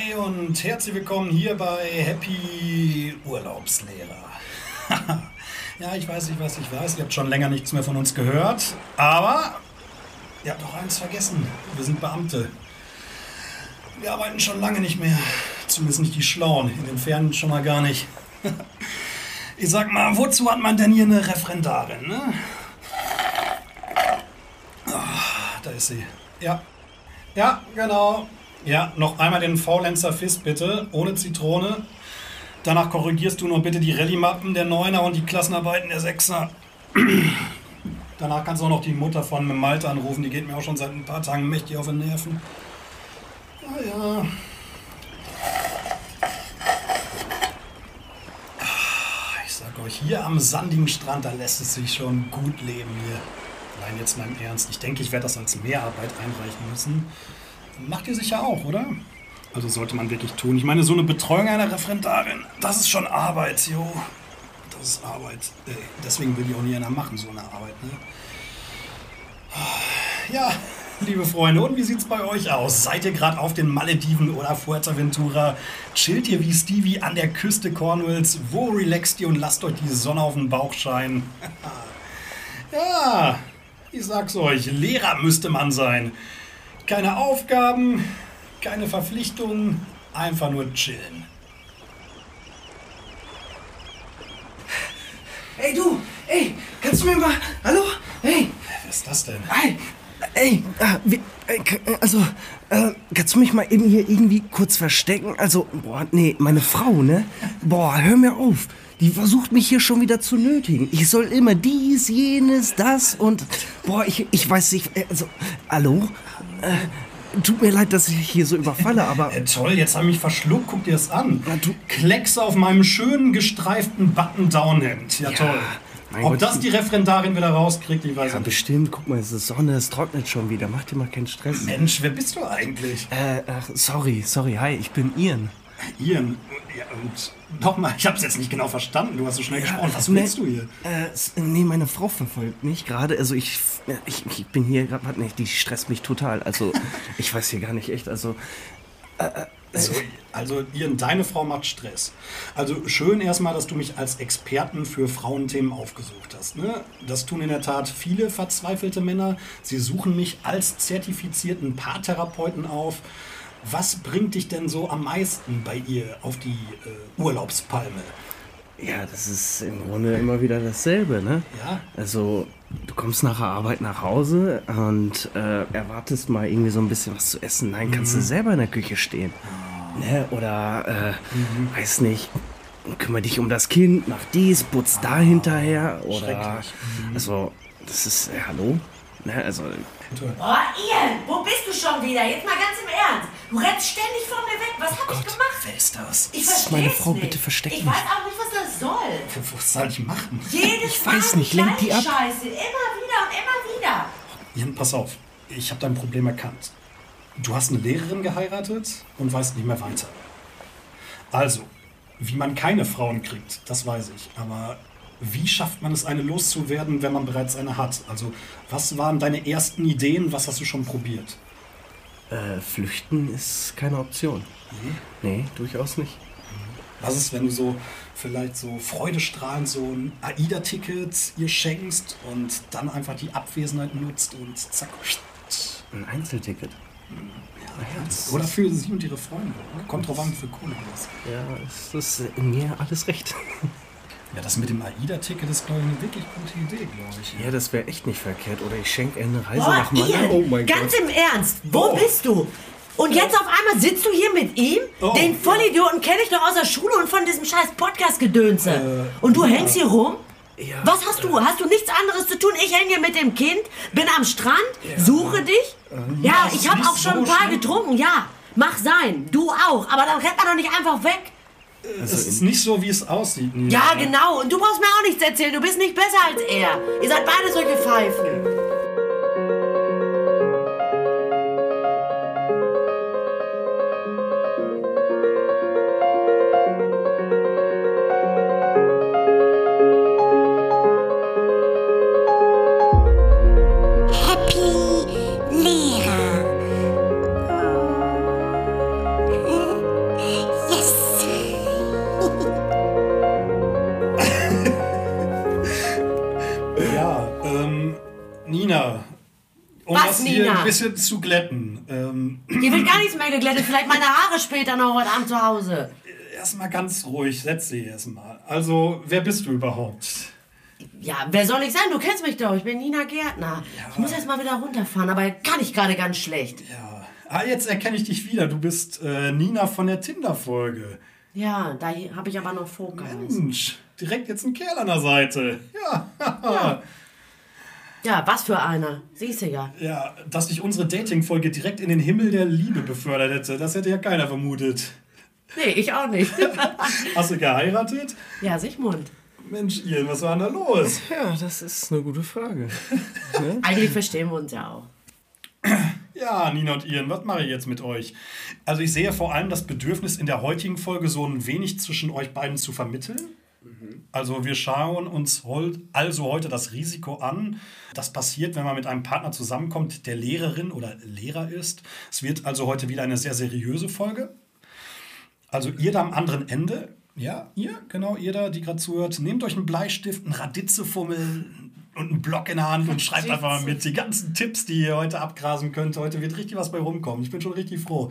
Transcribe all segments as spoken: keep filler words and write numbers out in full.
Hi und herzlich willkommen hier bei Happy Urlaubslehrer. Ja, ich weiß nicht, was ich weiß. Ihr habt schon länger nichts mehr von uns gehört. Aber ihr habt doch eins vergessen. Wir sind Beamte. Wir arbeiten schon lange nicht mehr. Zumindest nicht die Schlauen. In den Fernen schon mal gar nicht. Ich sag mal, wozu hat man denn hier eine Referendarin, ne? Oh, da ist sie. Ja. Ja, genau. Ja, noch einmal den Faulenzer Fist bitte, ohne Zitrone. Danach korrigierst du noch bitte die Rallye-Mappen der Neuner und die Klassenarbeiten der Sechser. Danach kannst du auch noch die Mutter von Malte anrufen, die geht mir auch schon seit ein paar Tagen mächtig auf den Nerven. Ah ja. Ich sag euch, hier am sandigen Strand, da lässt es sich schon gut leben hier. Nein, jetzt mal im Ernst. Ich denke, ich werde das als Mehrarbeit einreichen müssen. Macht ihr sicher auch, oder? Also sollte man wirklich tun. Ich meine, so eine Betreuung einer Referendarin, das ist schon Arbeit, jo. Das ist Arbeit. Deswegen will die auch nie einer machen, so eine Arbeit, ne? Ja, liebe Freunde, und wie sieht's bei euch aus? Seid ihr gerade auf den Malediven oder Fuerteventura? Chillt ihr wie Stevie an der Küste Cornwalls? Wo relaxt ihr und lasst euch die Sonne auf den Bauch scheinen? Ja, ich sag's euch, Lehrer müsste man sein. Keine Aufgaben, keine Verpflichtungen, einfach nur chillen. Ey du, ey, kannst du mir mal, hallo? Hey. Was ist das denn? Ey, ey, äh, wie, äh, also, äh, kannst du mich mal eben hier irgendwie kurz verstecken? Also, boah, nee, meine Frau, ne? Boah, hör mir auf. Die versucht mich hier schon wieder zu nötigen. Ich soll immer dies, jenes, das und... Boah, ich, ich weiß nicht... Also, hallo? Äh, tut mir leid, dass ich hier so überfalle, aber... Äh, toll, jetzt habe ich mich verschluckt. Guck dir das an. Na, du... Kleckse auf meinem schönen, gestreiften Button-Down-Hemd. Ja, ja, toll. Ob Gott, das die Referendarin wieder rauskriegt, ich weiß ja, nicht. Bestimmt. Guck mal, es ist Sonne, es trocknet schon wieder. Mach dir mal keinen Stress. Mensch, wer bist du eigentlich? Äh, ach, sorry, sorry. Hi, ich bin Ian. Ian? Ja, und nochmal, ich hab's jetzt nicht genau verstanden. Du hast so schnell ja, gesprochen. Was willst du hier? Äh, nee, meine Frau verfolgt mich gerade. Also ich, ich, ich bin hier gerade nicht. Die stresst mich total. Also ich weiß hier gar nicht echt. Also, äh, also, also Ian, deine Frau macht Stress. Also schön erstmal, dass du mich als Experten für Frauenthemen aufgesucht hast. Ne? Das tun in der Tat viele verzweifelte Männer. Sie suchen mich als zertifizierten Paartherapeuten auf. Was bringt dich denn so am meisten bei ihr auf die äh, Urlaubspalme? Ja, das ist im Grunde immer wieder dasselbe, ne? Ja. Also, du kommst nach der Arbeit nach Hause und äh, erwartest mal irgendwie so ein bisschen was zu essen. Nein, kannst mhm. du selber in der Küche stehen. Oh. Ne? Oder, äh, mhm. weiß nicht, kümmere dich um das Kind, mach dies, putz da hinterher. Oder, mhm. also, das ist, äh, hallo? Ne, also... Oh, Ian, wo bist du schon wieder? Jetzt mal ganz im Ernst. Du rennst ständig von mir weg. Was oh hab Gott, ich gemacht? Wer ist das? Ich versteh's meine Frau, nicht. bitte versteck ich mich. Ich weiß auch nicht, was das soll. Was soll ich machen? Jedes ich Mal weiß nicht, die lenk die ab. Scheiße. Immer wieder und immer wieder. Jan, pass auf. Ich habe dein Problem erkannt. Du hast eine Lehrerin geheiratet und weißt nicht mehr weiter. Also, wie man keine Frauen kriegt, das weiß ich. Aber... wie schafft man es, eine loszuwerden, wenn man bereits eine hat? Also, was waren deine ersten Ideen? Was hast du schon probiert? Äh, flüchten ist keine Option. Mhm. Nee, durchaus nicht. Was ist, wenn du so vielleicht so freudestrahlend so ein AIDA-Ticket ihr schenkst und dann einfach die Abwesenheit nutzt und zack. Ein Einzelticket? Ja, ja, oder für sie und ihre Freunde. Kommt drauf an, für Kohle. Ja, es ist in mir alles recht. Ja, das mit dem AIDA-Ticket ist, glaube ich, eine wirklich gute Idee, glaube ich. Ja, das wäre echt nicht verkehrt. Oder ich schenke eine Reise Boah, nach Malle. Oh mein Ganz Gott. Im Ernst, wo oh. bist du? Und jetzt auf einmal sitzt du hier mit ihm? Oh, Den Vollidioten kenne ich doch aus der Schule und von diesem scheiß Podcast-Gedönse. Äh, und du ja. hängst hier rum? Ja, Was hast du? Äh, hast du nichts anderes zu tun? Ich hänge hier mit dem Kind, bin am Strand, ja. suche dich. Ähm, ja, ich habe auch schon so ein paar schlimm. getrunken, ja. Mach sein, du auch. Aber dann rennt man doch nicht einfach weg. Also es ist nicht so, wie es aussieht. Nina. Ja, genau. Und du brauchst mir auch nichts erzählen. Du bist nicht besser als er. Ihr seid beide solche Pfeifen. Happy Lehrer. Nina, um Was, das hier Nina? ein bisschen zu glätten. Ähm, Hier wird gar nichts mehr geglättet. Vielleicht meine Haare später noch heute Abend zu Hause. erstmal ganz ruhig, setz dich erstmal. Also, wer bist du überhaupt? Ja, wer soll ich sein? Du kennst mich doch. Ich bin Nina Gärtner. Ja. Ich muss erst mal wieder runterfahren, aber kann ich gerade ganz schlecht. Ja, ah, jetzt erkenne ich dich wieder. Du bist äh, Nina von der Tinder-Folge. Ja, da habe ich aber noch Fokus. Mensch, direkt jetzt ein Kerl an der Seite. Ja, Ja. Ja, was für einer. Siehst du ja. ja, dass dich unsere Dating-Folge direkt in den Himmel der Liebe befördert hätte, das hätte ja keiner vermutet. Nee, ich auch nicht. Hast du geheiratet? Ja, Sigmund. Mensch, Ian, was war denn da los? Ja, das ist eine gute Frage. Eigentlich verstehen wir uns ja auch. Ja, Nina und Ian, was mache ich jetzt mit euch? Also ich sehe vor allem das Bedürfnis in der heutigen Folge so ein wenig zwischen euch beiden zu vermitteln. Also wir schauen uns heut, also heute das Risiko an, das passiert, wenn man mit einem Partner zusammenkommt, der Lehrerin oder Lehrer ist. Es wird also heute wieder eine sehr seriöse Folge. Also ihr da am anderen Ende, ja, ihr, genau, ihr da, die gerade zuhört, nehmt euch einen Bleistift, einen Raditzefummel und einen Block in der Hand und schreibt einfach mal mit die ganzen Tipps, die ihr heute abgrasen könnt. Heute wird richtig was bei rumkommen. Ich bin schon richtig froh.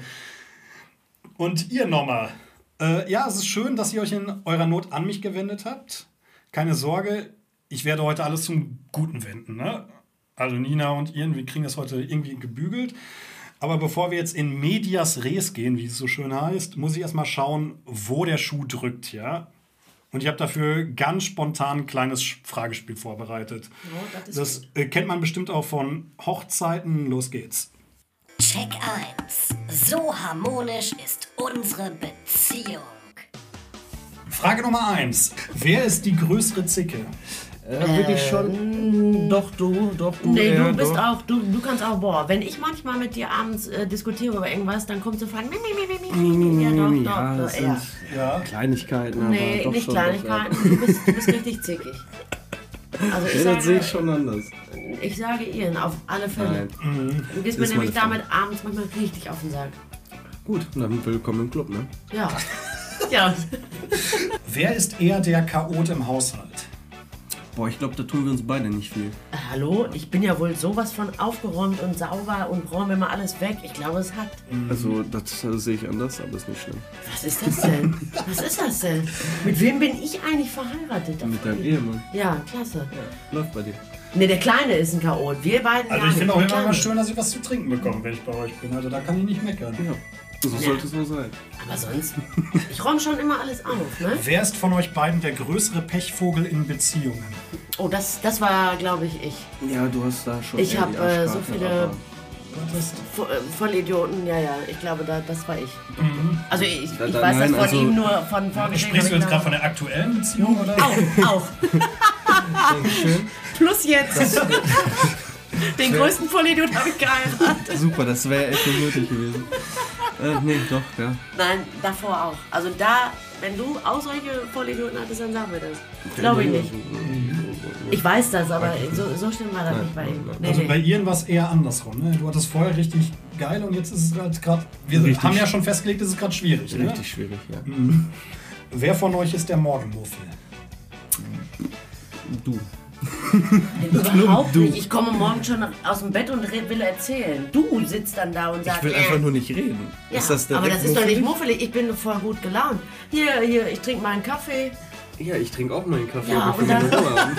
Und ihr nochmal. Äh, ja, es ist schön, dass ihr euch in eurer Not an mich gewendet habt. Keine Sorge, ich werde heute alles zum Guten wenden. Ne? Also Nina und Ian, wir kriegen das heute irgendwie gebügelt. Aber bevor wir jetzt in medias res gehen, wie es so schön heißt, muss ich erstmal schauen, wo der Schuh drückt, ja? Und ich habe dafür ganz spontan ein kleines Fragespiel vorbereitet. Oh, das ist das äh, kennt man bestimmt auch von Hochzeiten. Los geht's. Check eins. So harmonisch ist unsere Beziehung. Frage Nummer eins. Wer ist die größere Zicke? Äh, würde ich schon. Doch, du, doch, du. Nee, ja, du bist doch. auch, du, du kannst auch, boah, wenn ich manchmal mit dir abends äh, diskutiere über irgendwas, dann kommst du fragen, mi, mi, mi, mi, mi, mi, ja, doch, doch, Ja, das doch, sind ja. Ja. Kleinigkeiten, Nee, aber doch nicht schon. Kleinigkeiten, du bist, du bist richtig zickig. Also ich Ja, das sehe sage, ich schon anders. ich sage Ian, auf alle Fälle. Nein. Du gehst mir Ist nämlich meine damit abends manchmal richtig auf den Sack. Gut, dann willkommen im Club, ne? Ja. Ja. Wer ist eher der Chaot im Haushalt? Boah, ich glaube, da tun wir uns beide nicht viel. Äh, Hallo, ich bin ja wohl sowas von aufgeräumt und sauber und räume immer alles weg. Ich glaube, es hat. Also, das äh, sehe ich anders, aber ist nicht schlimm. Was ist das denn? Was ist das denn? Mit wem bin ich eigentlich verheiratet? Mit deinem Ehemann. Ja, klasse. Läuft bei dir. Ne, der Kleine ist ein Chaot. Wir beiden. Also gar ich finde nicht. auch Der immer mal Kleine. schön, dass ich was zu trinken bekomme, wenn ich bei euch bin. Also da kann ich nicht meckern. Ja, so sollte es nur sein. Aber sonst, ich räume schon immer alles auf, ne? Wer ist von euch beiden der größere Pechvogel in Beziehungen? Oh, das, das war, glaube ich, ich. Ja, du hast da schon. Ich eher hab, die äh, so Arschkarte, viele- aber- Vo- äh, Vollidioten, ja, ja. Ich glaube, da, das war ich. Also ich, ich Da- da- weiß das nein, von also- ihm nur von vorgesehen. Sprichst du jetzt gerade von der aktuellen Beziehung, oder? Auch, auch. Dankeschön. Plus jetzt. Den größten Vollidiot habe ich geheiratet. Super, das wäre echt nicht nötig gewesen. Äh, nee, doch, ja. Nein, davor auch. Also da, wenn du auch solche Vollidioten hattest, dann sag mir das. Glaube ich nicht. Ich weiß das, aber so, so schlimm war das nicht bei ihm. Nee, Also bei nee. Ian war es eher andersrum. Ne? Du hattest vorher richtig geil und jetzt ist es halt gerade. Wir Richtig. haben ja schon festgelegt, es ist gerade schwierig. Ne? Richtig schwierig, ja. Wer von euch ist der Morgenmuffel? Du. Überhaupt nicht. Ich komme morgen schon aus dem Bett und re- will erzählen. Du sitzt dann da und sagst, Ich will äh, einfach nur nicht reden. ja, Ist das aber direkt das ist doch nicht muffelig? muffelig. Ich bin voll gut gelaunt. Hier, hier, ich trinke mal einen Kaffee. Ja, ich trinke auch meinen Kaffee. Ja, aber und ich will dann- meine Ruhe haben.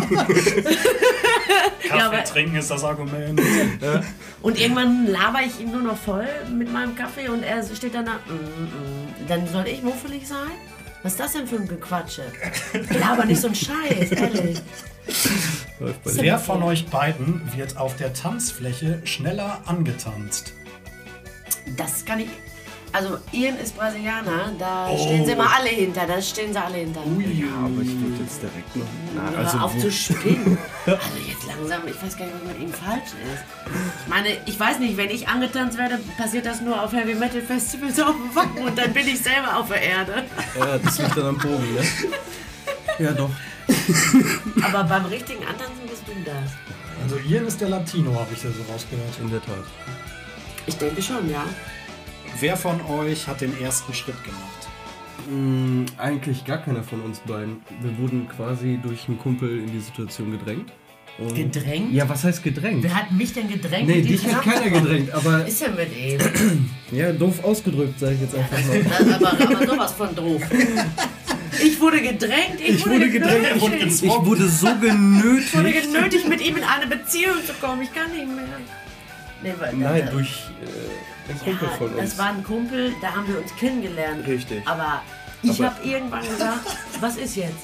Kaffee aber- trinken ist das Argument. Ja. Und irgendwann laber ich ihn nur noch voll mit meinem Kaffee und er steht dann da. Mm, mm. Dann soll ich muffelig sein? Was ist das denn für ein Gequatsche? Laber nicht so ein Scheiß, ehrlich. Läuft bei dir. Wer von euch beiden wird auf der Tanzfläche schneller angetanzt? Das kann ich. Also, Ian ist Brasilianer, da Oh. stehen sie immer alle hinter, da stehen sie alle hinter. Ja, aber ich würde jetzt direkt noch. Na, Hör also auf wo- zu spinnen. Also jetzt langsam, ich weiß gar nicht, was mit ihm falsch ist. Ich meine, ich weiß nicht, wenn ich angetanzt werde, passiert das nur auf Heavy Metal Festivals auf dem Wacken und dann bin ich selber auf der Erde. Ja, das liegt dann am Bogen, ne? Ja, doch. Aber beim richtigen Antanzen bist du das. Also Ian ist der Latino, habe ich ja so rausgehört. In der Tat. Ich denke schon, ja. Wer von euch hat den ersten Schritt gemacht? Mm, eigentlich gar keiner von uns beiden. Wir wurden quasi durch einen Kumpel in die Situation gedrängt. Und Gedrängt? Ja, was heißt gedrängt? Wer hat mich denn gedrängt? Nee, mit dich ihm hat keiner zusammenzukommen? gedrängt, aber... Ist ja mit ihm. Ja, doof ausgedrückt, sag ich jetzt einfach mal. Das, aber, aber sowas von doof. Ich wurde gedrängt, ich, Ich wurde gedrängt, er wurde genötigt. gezwungen. Ich wurde so Ich wurde genötigt. genötigt, mit ihm in eine Beziehung zu kommen. Ich kann nicht mehr. Nee, weil, Nein, äh, durch äh, einen Kumpel ja, von uns. das war ein Kumpel, da haben wir uns kennengelernt. Richtig. Aber ich Aber- habe irgendwann gesagt, was ist jetzt?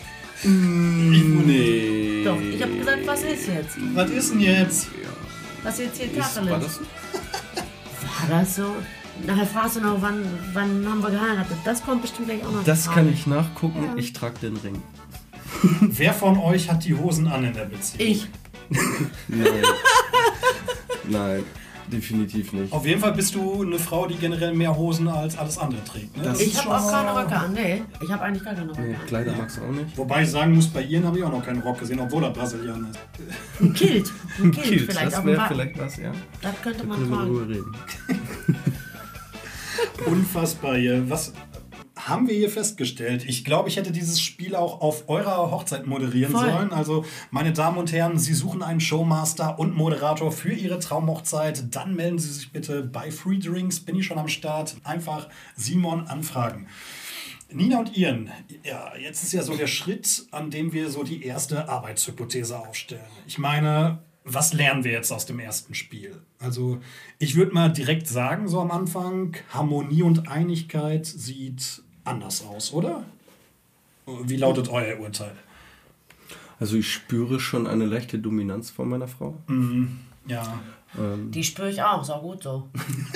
Nee. Doch, ich habe gesagt, was ist jetzt? Was ist denn jetzt? Was ist jetzt hier Ist, Tacheles? war das so? War das so? Nachher fragst du noch, wann, wann haben wir geheiratet? Das kommt bestimmt gleich auch noch. Das die kann Frage. ich nachgucken. Ja. Ich trage den Ring. Wer von euch hat die Hosen an in der Beziehung? Ich. Nein. Nein, definitiv nicht. Auf jeden Fall bist du eine Frau, die generell mehr Hosen als alles andere trägt. Ne? Das Ich ist habe schon auch keine mal- Röcke an. Nee, ich habe eigentlich gar keine Röcke Nee, an. Kleider magst du auch nicht. Wobei ich sagen muss, bei Ian habe ich auch noch keinen Rock gesehen, obwohl er Brasilianer ist. Ein Kilt. Ein Kilt, Kilt, vielleicht das auf dem wäre Wagen. vielleicht was, ja. Das könnte Da man können wir tragen. drüber reden. Unfassbar hier. Was haben wir hier festgestellt? Ich glaube, ich hätte dieses Spiel auch auf eurer Hochzeit moderieren Voll. sollen. Also, meine Damen und Herren, Sie suchen einen Showmaster und Moderator für Ihre Traumhochzeit. Dann melden Sie sich bitte bei Free Drinks. Bin ich schon am Start. Einfach Simon anfragen. Nina und Ian, ja, jetzt ist ja so der Schritt, an dem wir so die erste Arbeitshypothese aufstellen. Ich meine, was lernen wir jetzt aus dem ersten Spiel? Also, ich würde mal direkt sagen, so am Anfang, Harmonie und Einigkeit sieht anders aus, oder? Wie lautet euer Urteil? Also ich spüre schon eine leichte Dominanz von meiner Frau. Ja, Die spüre ich auch, ist auch gut so.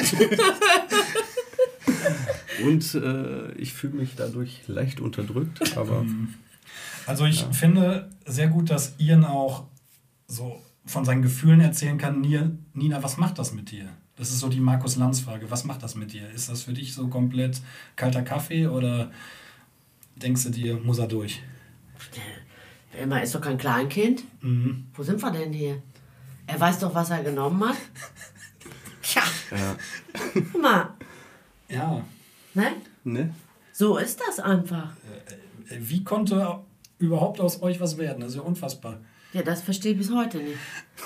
Und äh, ich fühle mich dadurch leicht unterdrückt, aber also ich finde sehr gut, dass Ian auch so von seinen Gefühlen erzählen kann. Nia- Nina, was macht das mit dir? Das ist so die Markus-Lanz-Frage. Was macht das mit dir? Ist das für dich so komplett kalter Kaffee oder denkst du dir, muss er durch? Immer ist doch kein Kleinkind. Mhm. Wo sind wir denn hier? Er weiß doch, was er genommen hat. Tja, ja. guck mal, Ja, ne? Ne? So ist das einfach. wie konnte überhaupt aus euch was werden? Das ist ja unfassbar. Ja, das verstehe ich bis heute nicht.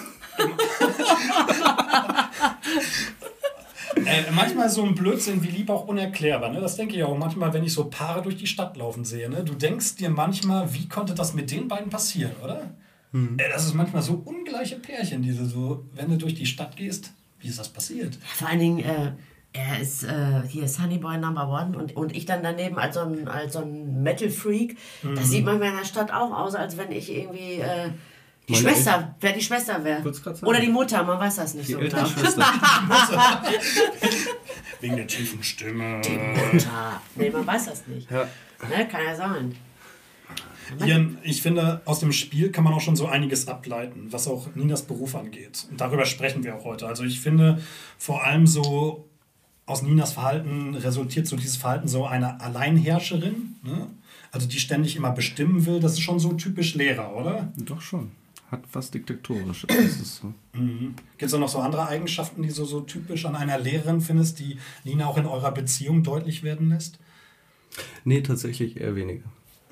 Äh, manchmal so ein Blödsinn wie Liebe auch unerklärbar. Ne? Das denke ich auch manchmal, wenn ich so Paare durch die Stadt laufen sehe. Ne? Du denkst dir manchmal, wie konnte das mit den beiden passieren, oder? Äh, das ist manchmal so ungleiche Pärchen, diese so, wenn du durch die Stadt gehst, wie ist das passiert? Vor allen Dingen, äh, er ist äh, hier Sunnyboy Number One und, und ich dann daneben als so ein, als so ein Metal-Freak. Das sieht manchmal in der Stadt auch aus, als wenn ich irgendwie äh, die Meine Schwester, wer die Schwester wäre. Wollt's grad sagen. Oder die Mutter, man weiß das nicht Die so ältere genau. Schwester. Wegen der tiefen Stimme. Die Mutter. Nee, man weiß das nicht. Ja. Ne, kann ja sein. Ian, ich finde, aus dem Spiel kann man auch schon so einiges ableiten, was auch Ninas Beruf angeht. Und darüber sprechen wir auch heute. Also ich finde, vor allem so aus Ninas Verhalten resultiert so dieses Verhalten so einer Alleinherrscherin, ne? Also die ständig immer bestimmen will. Das ist schon so typisch Lehrer, oder? Doch schon. Hat was Diktatorisches. Das ist so. Gibt es auch noch so andere Eigenschaften, die so, so typisch an einer Lehrerin findest, die Nina auch in eurer Beziehung deutlich werden lässt? Nee, tatsächlich eher weniger.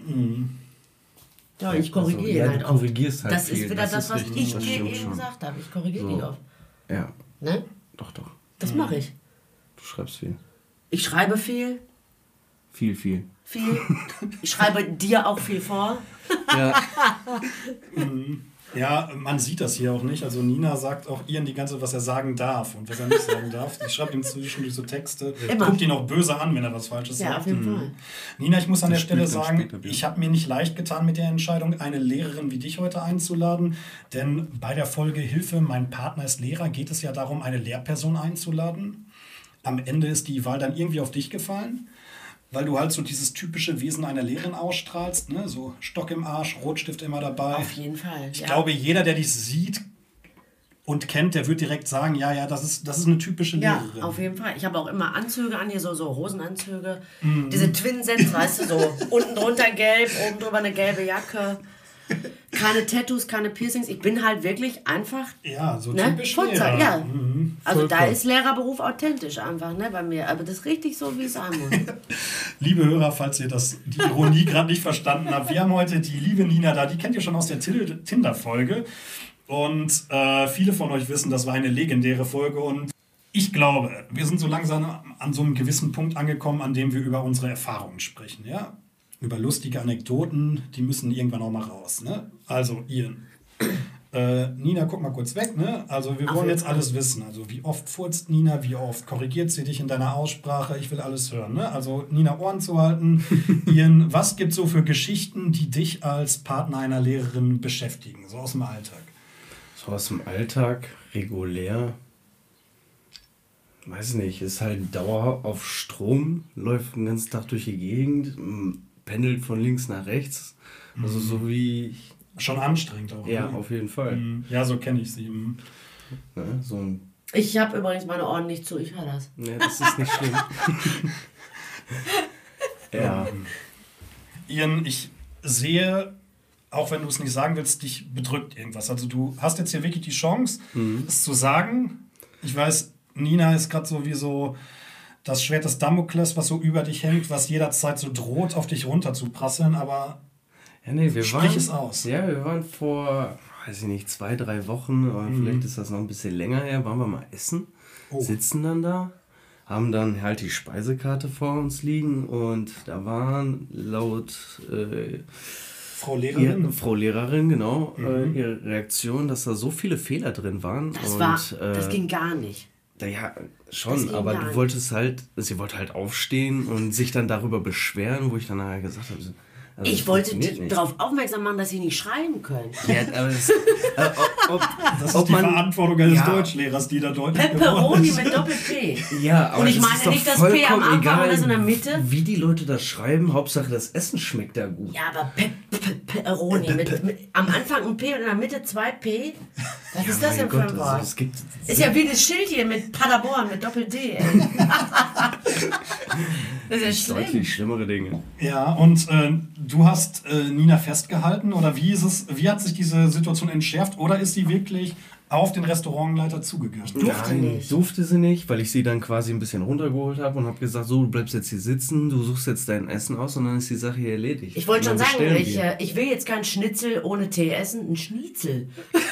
Ja, ich korrigiere Also, ja, halt du oft. korrigierst halt Das viel, ist wieder das das, ist was richtig, ich das dir stimmt eben schon. gesagt habe. Ich korrigiere So. die oft. Ja, Ne? doch, doch. Das mache ich. Du schreibst viel. Ich schreibe viel, Viel, viel. viel. Ich schreibe dir auch viel vor. Ja, Ja, man sieht das hier auch nicht. Also Nina sagt auch Ian die ganze, was er sagen darf und was er nicht sagen darf. Sie schreibt ihm zwischendurch so Texte, Immer. guckt ihn auch böse an, wenn er was Falsches Ja, sagt. auf jeden Fall. Nina, ich muss an Das der Stelle spielt dann sagen, später wieder. ich habe mir nicht leicht getan mit der Entscheidung, eine Lehrerin wie dich heute einzuladen. Denn bei der Folge Hilfe, mein Partner ist Lehrer, geht es ja darum, eine Lehrperson einzuladen. Am Ende ist die Wahl dann irgendwie auf dich gefallen, weil du halt so dieses typische Wesen einer Lehrerin ausstrahlst. Ne? So Stock im Arsch, Rotstift immer dabei. Auf jeden Fall. Ich ja. glaube, jeder, der dich sieht und kennt, der wird direkt sagen, ja, ja, das ist, das ist eine typische Ja, Lehrerin. auf jeden Fall. Ich habe auch immer Anzüge an, hier so, so Hosenanzüge. Mhm. Diese Twin-Sets, weißt du, so unten drunter gelb, oben drüber eine gelbe Jacke. Keine Tattoos, keine Piercings. Ich bin halt wirklich einfach, Ja, so ne, typisch Lehrer. Vollzeit, ja. Mhm. Also da Vollkommen. ist Lehrerberuf authentisch einfach, ne, bei mir. Aber das ist richtig so, wie es sein muss. Liebe Hörer, falls ihr das, die Ironie gerade nicht verstanden habt, wir haben heute die liebe Nina da, die kennt ihr schon aus der Til- Tinder-Folge. Und äh, viele von euch wissen, das war eine legendäre Folge. Und ich glaube, wir sind so langsam an so einem gewissen Punkt angekommen, an dem wir über unsere Erfahrungen sprechen. Ja? Über lustige Anekdoten, die müssen irgendwann auch mal raus. Ne? Also, Ian. Äh, Nina, guck mal kurz weg, ne? Also wir wollen jetzt alles wissen. Also wie oft furzt Nina, wie oft korrigiert sie dich in deiner Aussprache? Ich will alles hören, ne? Also Nina Ohren zu halten. Ian, was gibt es so für Geschichten, die dich als Partner einer Lehrerin beschäftigen? So aus dem Alltag. So aus dem Alltag, regulär. Weiß nicht, ist halt Dauer auf Strom, läuft den ganzen Tag durch die Gegend, pendelt von links nach rechts. Also so wie... Schon anstrengend auch. Ja, ne? auf jeden Fall. Ja, so kenne ich sie. Ja, so ein Ich habe übrigens meine Ohren nicht zu, ich höre das. Ja, das ist nicht schlimm. Ja. Ian, ich sehe, auch wenn du es nicht sagen willst, dich bedrückt irgendwas. Also du hast jetzt hier wirklich die Chance, mhm. es zu sagen. Ich weiß, Nina ist gerade so wie so das Schwert des Damokles, was so über dich hängt, was jederzeit so droht, auf dich runter zu prasseln, aber ja, nee, wir sprich waren, es aus. Ja, wir waren vor, weiß ich nicht, zwei, drei Wochen, oder mhm. vielleicht ist das noch ein bisschen länger her, waren wir mal essen, oh. sitzen dann da, haben dann halt die Speisekarte vor uns liegen und da waren laut äh, Frau Lehrerin, ihr, Frau Lehrerin, genau, mhm. äh, ihre Reaktion, dass da so viele Fehler drin waren. Das, und, war, äh, das ging gar nicht. Ja, schon, aber du wolltest halt, sie wollte halt aufstehen und sich dann darüber beschweren, wo ich dann nachher gesagt habe, also ich wollte die darauf aufmerksam machen, dass sie nicht schreiben können. Ja, aber das, äh, ob, ob, das ob ist die man, Verantwortung eines ja, Deutschlehrers, die da deutlich Pepperoni mit Doppel-P. Ja, aber und ich das meine ist doch nicht das P am Anfang egal, oder so in der Mitte. Wie die Leute das schreiben, Hauptsache das Essen schmeckt da gut. Ja, aber Pe Pe Pepperoni Pe mit, mit am Anfang ein P und in der Mitte zwei P. Was ja, ist das denn für ein Wort? Also, es gibt, ist ja wie das Schild hier mit Paderborn mit Doppel-D. Ey. Das ist ja schlimm. Deutlich schlimmere Dinge. Ja, und äh, du hast äh, Nina festgehalten oder wie ist es, wie hat sich diese Situation entschärft oder ist sie wirklich auf den Restaurantleiter zugegangen? Durfte Nein, nicht. durfte sie nicht, weil ich sie dann quasi ein bisschen runtergeholt habe und habe gesagt, so, du bleibst jetzt hier sitzen, du suchst jetzt dein Essen aus und dann ist die Sache hier erledigt. Ich wollte schon sagen, ich, äh, ich will jetzt kein Schnitzel ohne Tee essen, ein Schnitzel.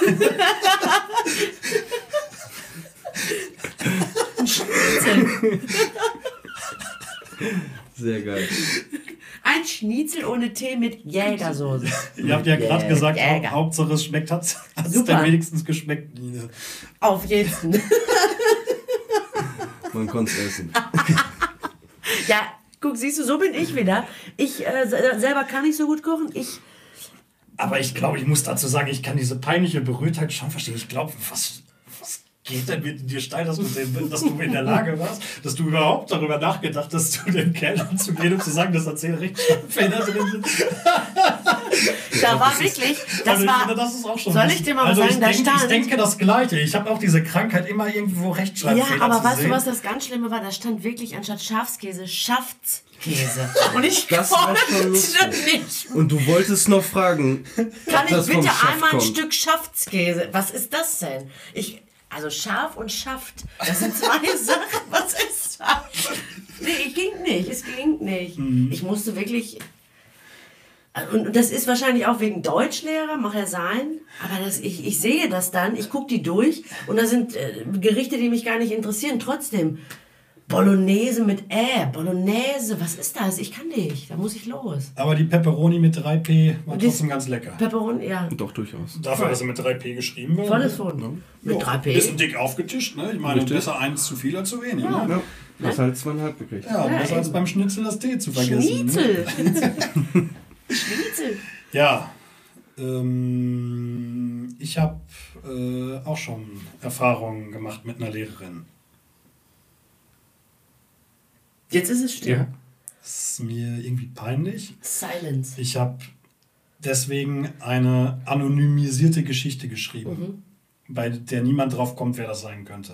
Ein Schnitzel. Sehr geil. Ein Schnitzel ohne Tee mit Jägersoße. Ihr habt ja gerade Jäger. gesagt, Jäger. Hauptsache es schmeckt, hat es Super. denn wenigstens geschmeckt, Nina? Auf jeden. Man konnte es essen. Ja, guck, siehst du, so bin ich wieder. Ich äh, selber kann nicht so gut kochen. Ich. Aber ich glaube, ich muss dazu sagen, ich kann diese peinliche Berührtheit schon verstehen. Ich glaube, was, was geht denn mit dir steil, dass du, dass du in der Lage warst, dass du überhaupt darüber nachgedacht hast, zu dem Kerl anzugehen und zu sagen, dass da zehn Rechtschreibfehler drin sind. Da war wirklich, das also ich war, finde, das ist auch schon soll was, ich dir mal also sagen, ich da denk, stand... Ich denke das Gleiche. Ich habe auch diese Krankheit, immer irgendwo Rechtschreibfehler Ja, aber zu weißt sehen. du, was das ganz Schlimme war? Da stand wirklich anstatt Schafskäse, Schaftskäse. Und ich Das war schon lustig. nicht. Und du wolltest noch fragen, Kann ich das vom bitte Schaft einmal ein kommt. Stück Schaftskäse? Was ist das denn? Ich, also Schaf und Schaft, das sind zwei Sachen. Was ist das? Nee, es ging nicht, es ging nicht. Mhm. Ich musste wirklich... Und das ist wahrscheinlich auch wegen Deutschlehrer, mag ja sein, aber das, ich, ich sehe das dann, ich gucke die durch und da sind äh, Gerichte, die mich gar nicht interessieren. Trotzdem, Bolognese mit Ä, Bolognese, was ist das? Ich kann nicht, da muss ich los. Aber die Pepperoni mit drei P war Das- trotzdem ganz lecker. Pepperoni, ja. Doch, durchaus. Dafür, dass sie mit drei P geschrieben wird. Volles Fund. Mit drei P. Bisschen dick aufgetischt, ne? Ich meine, Richtig. besser eins zu viel als zu wenig. Ja. Ne? Ja, du hast halt zweieinhalb gekriegt. Ja, Ja, besser als eben. beim Schnitzel das T zu vergessen. Schnitzel. Ne? Schnitzel. Ja, ähm, ich habe äh, auch schon Erfahrungen gemacht mit einer Lehrerin. Jetzt ist es still. Ja. Das ist mir irgendwie peinlich. Silence. Ich habe deswegen eine anonymisierte Geschichte geschrieben, bei der niemand drauf kommt, wer das sein könnte.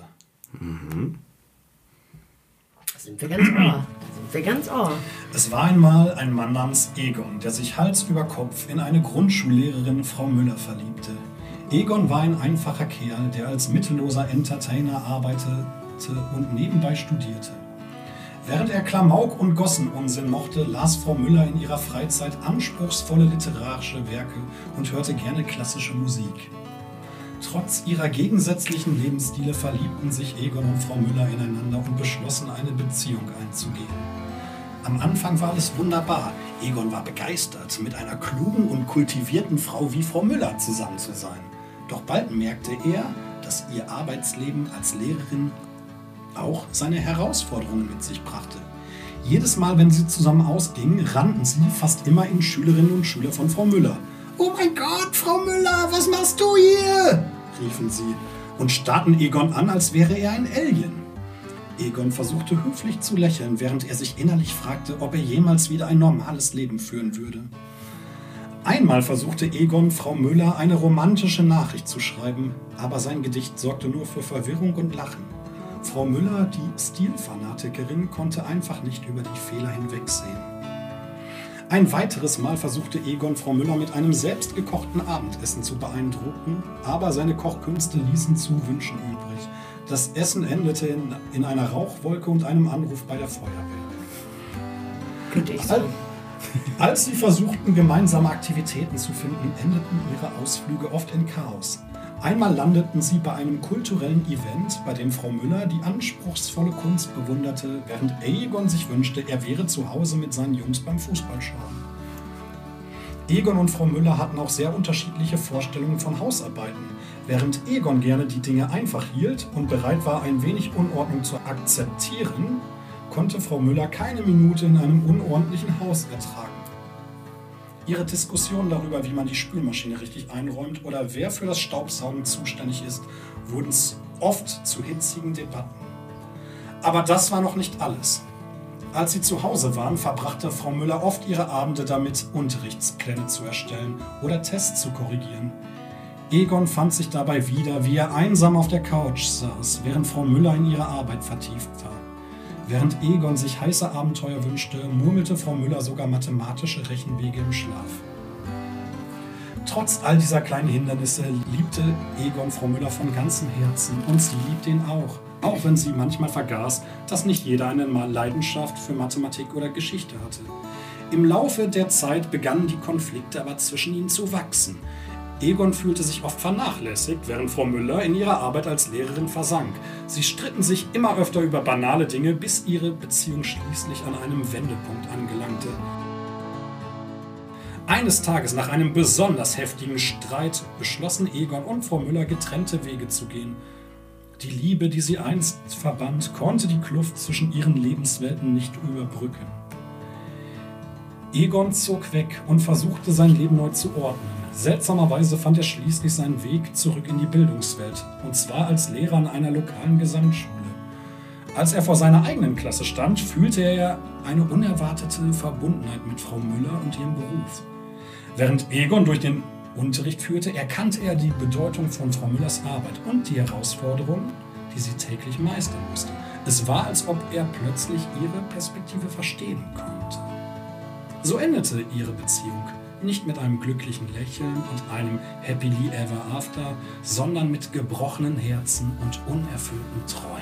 Da sind wir ganz ohr. Da sind wir ganz ohr. Es war einmal ein Mann namens Egon, der sich Hals über Kopf in eine Grundschullehrerin, Frau Müller, verliebte. Egon war ein einfacher Kerl, der als mittelloser Entertainer arbeitete und nebenbei studierte. Während er Klamauk und Gossenunsinn mochte, las Frau Müller in ihrer Freizeit anspruchsvolle literarische Werke und hörte gerne klassische Musik. Trotz ihrer gegensätzlichen Lebensstile verliebten sich Egon und Frau Müller ineinander und beschlossen, eine Beziehung einzugehen. Am Anfang war alles wunderbar. Egon war begeistert, mit einer klugen und kultivierten Frau wie Frau Müller zusammen zu sein. Doch bald merkte er, dass ihr Arbeitsleben als Lehrerin auch seine Herausforderungen mit sich brachte. Jedes Mal, wenn sie zusammen ausgingen, rannten sie fast immer in Schülerinnen und Schüler von Frau Müller. »Oh mein Gott, Frau Müller, was machst du hier?« riefen sie und starrten Egon an, als wäre er ein Alien. Egon versuchte höflich zu lächeln, während er sich innerlich fragte, ob er jemals wieder ein normales Leben führen würde. Einmal versuchte Egon, Frau Müller eine romantische Nachricht zu schreiben, aber sein Gedicht sorgte nur für Verwirrung und Lachen. Frau Müller, die Stilfanatikerin, konnte einfach nicht über die Fehler hinwegsehen. Ein weiteres Mal versuchte Egon, Frau Müller mit einem selbstgekochten Abendessen zu beeindrucken, aber seine Kochkünste ließen zu wünschen übrig. Das Essen endete in, in einer Rauchwolke und einem Anruf bei der Feuerwehr. Könnte ich sagen. Als sie versuchten, gemeinsame Aktivitäten zu finden, endeten ihre Ausflüge oft in Chaos. Einmal landeten sie bei einem kulturellen Event, bei dem Frau Müller die anspruchsvolle Kunst bewunderte, während Egon sich wünschte, er wäre zu Hause mit seinen Jungs beim Fußballschauen. Egon und Frau Müller hatten auch sehr unterschiedliche Vorstellungen von Hausarbeiten. Während Egon gerne die Dinge einfach hielt und bereit war, ein wenig Unordnung zu akzeptieren, konnte Frau Müller keine Minute in einem unordentlichen Haus ertragen. Ihre Diskussionen darüber, wie man die Spülmaschine richtig einräumt oder wer für das Staubsaugen zuständig ist, wurden oft zu hitzigen Debatten. Aber das war noch nicht alles. Als sie zu Hause waren, verbrachte Frau Müller oft ihre Abende damit, Unterrichtspläne zu erstellen oder Tests zu korrigieren. Egon fand sich dabei wieder, wie er einsam auf der Couch saß, während Frau Müller in ihre Arbeit vertieft war. Während Egon sich heiße Abenteuer wünschte, murmelte Frau Müller sogar mathematische Rechenwege im Schlaf. Trotz all dieser kleinen Hindernisse liebte Egon Frau Müller von ganzem Herzen und sie liebte ihn auch, auch wenn sie manchmal vergaß, dass nicht jeder eine Leidenschaft für Mathematik oder Geschichte hatte. Im Laufe der Zeit begannen die Konflikte aber zwischen ihnen zu wachsen. Egon fühlte sich oft vernachlässigt, während Frau Müller in ihrer Arbeit als Lehrerin versank. Sie stritten sich immer öfter über banale Dinge, bis ihre Beziehung schließlich an einem Wendepunkt angelangte. Eines Tages, nach einem besonders heftigen Streit, beschlossen Egon und Frau Müller, getrennte Wege zu gehen. Die Liebe, die sie einst verband, konnte die Kluft zwischen ihren Lebenswelten nicht überbrücken. Egon zog weg und versuchte, sein Leben neu zu ordnen. Seltsamerweise fand er schließlich seinen Weg zurück in die Bildungswelt, und zwar als Lehrer an einer lokalen Gesamtschule. Als er vor seiner eigenen Klasse stand, fühlte er eine unerwartete Verbundenheit mit Frau Müller und ihrem Beruf. Während Egon durch den Unterricht führte, erkannte er die Bedeutung von Frau Müllers Arbeit und die Herausforderungen, die sie täglich meistern musste. Es war, als ob er plötzlich ihre Perspektive verstehen konnte. So endete ihre Beziehung. Nicht mit einem glücklichen Lächeln und einem Happily Ever After, sondern mit gebrochenen Herzen und unerfüllten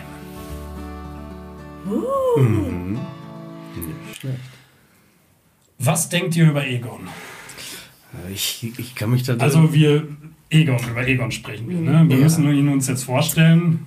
Träumen. Uh. Mhm. Nicht schlecht. Was denkt ihr über Egon? Ich, ich kann mich da... Also wir, Egon, über Egon sprechen wir, ne? Wir ja. müssen ihn uns jetzt vorstellen.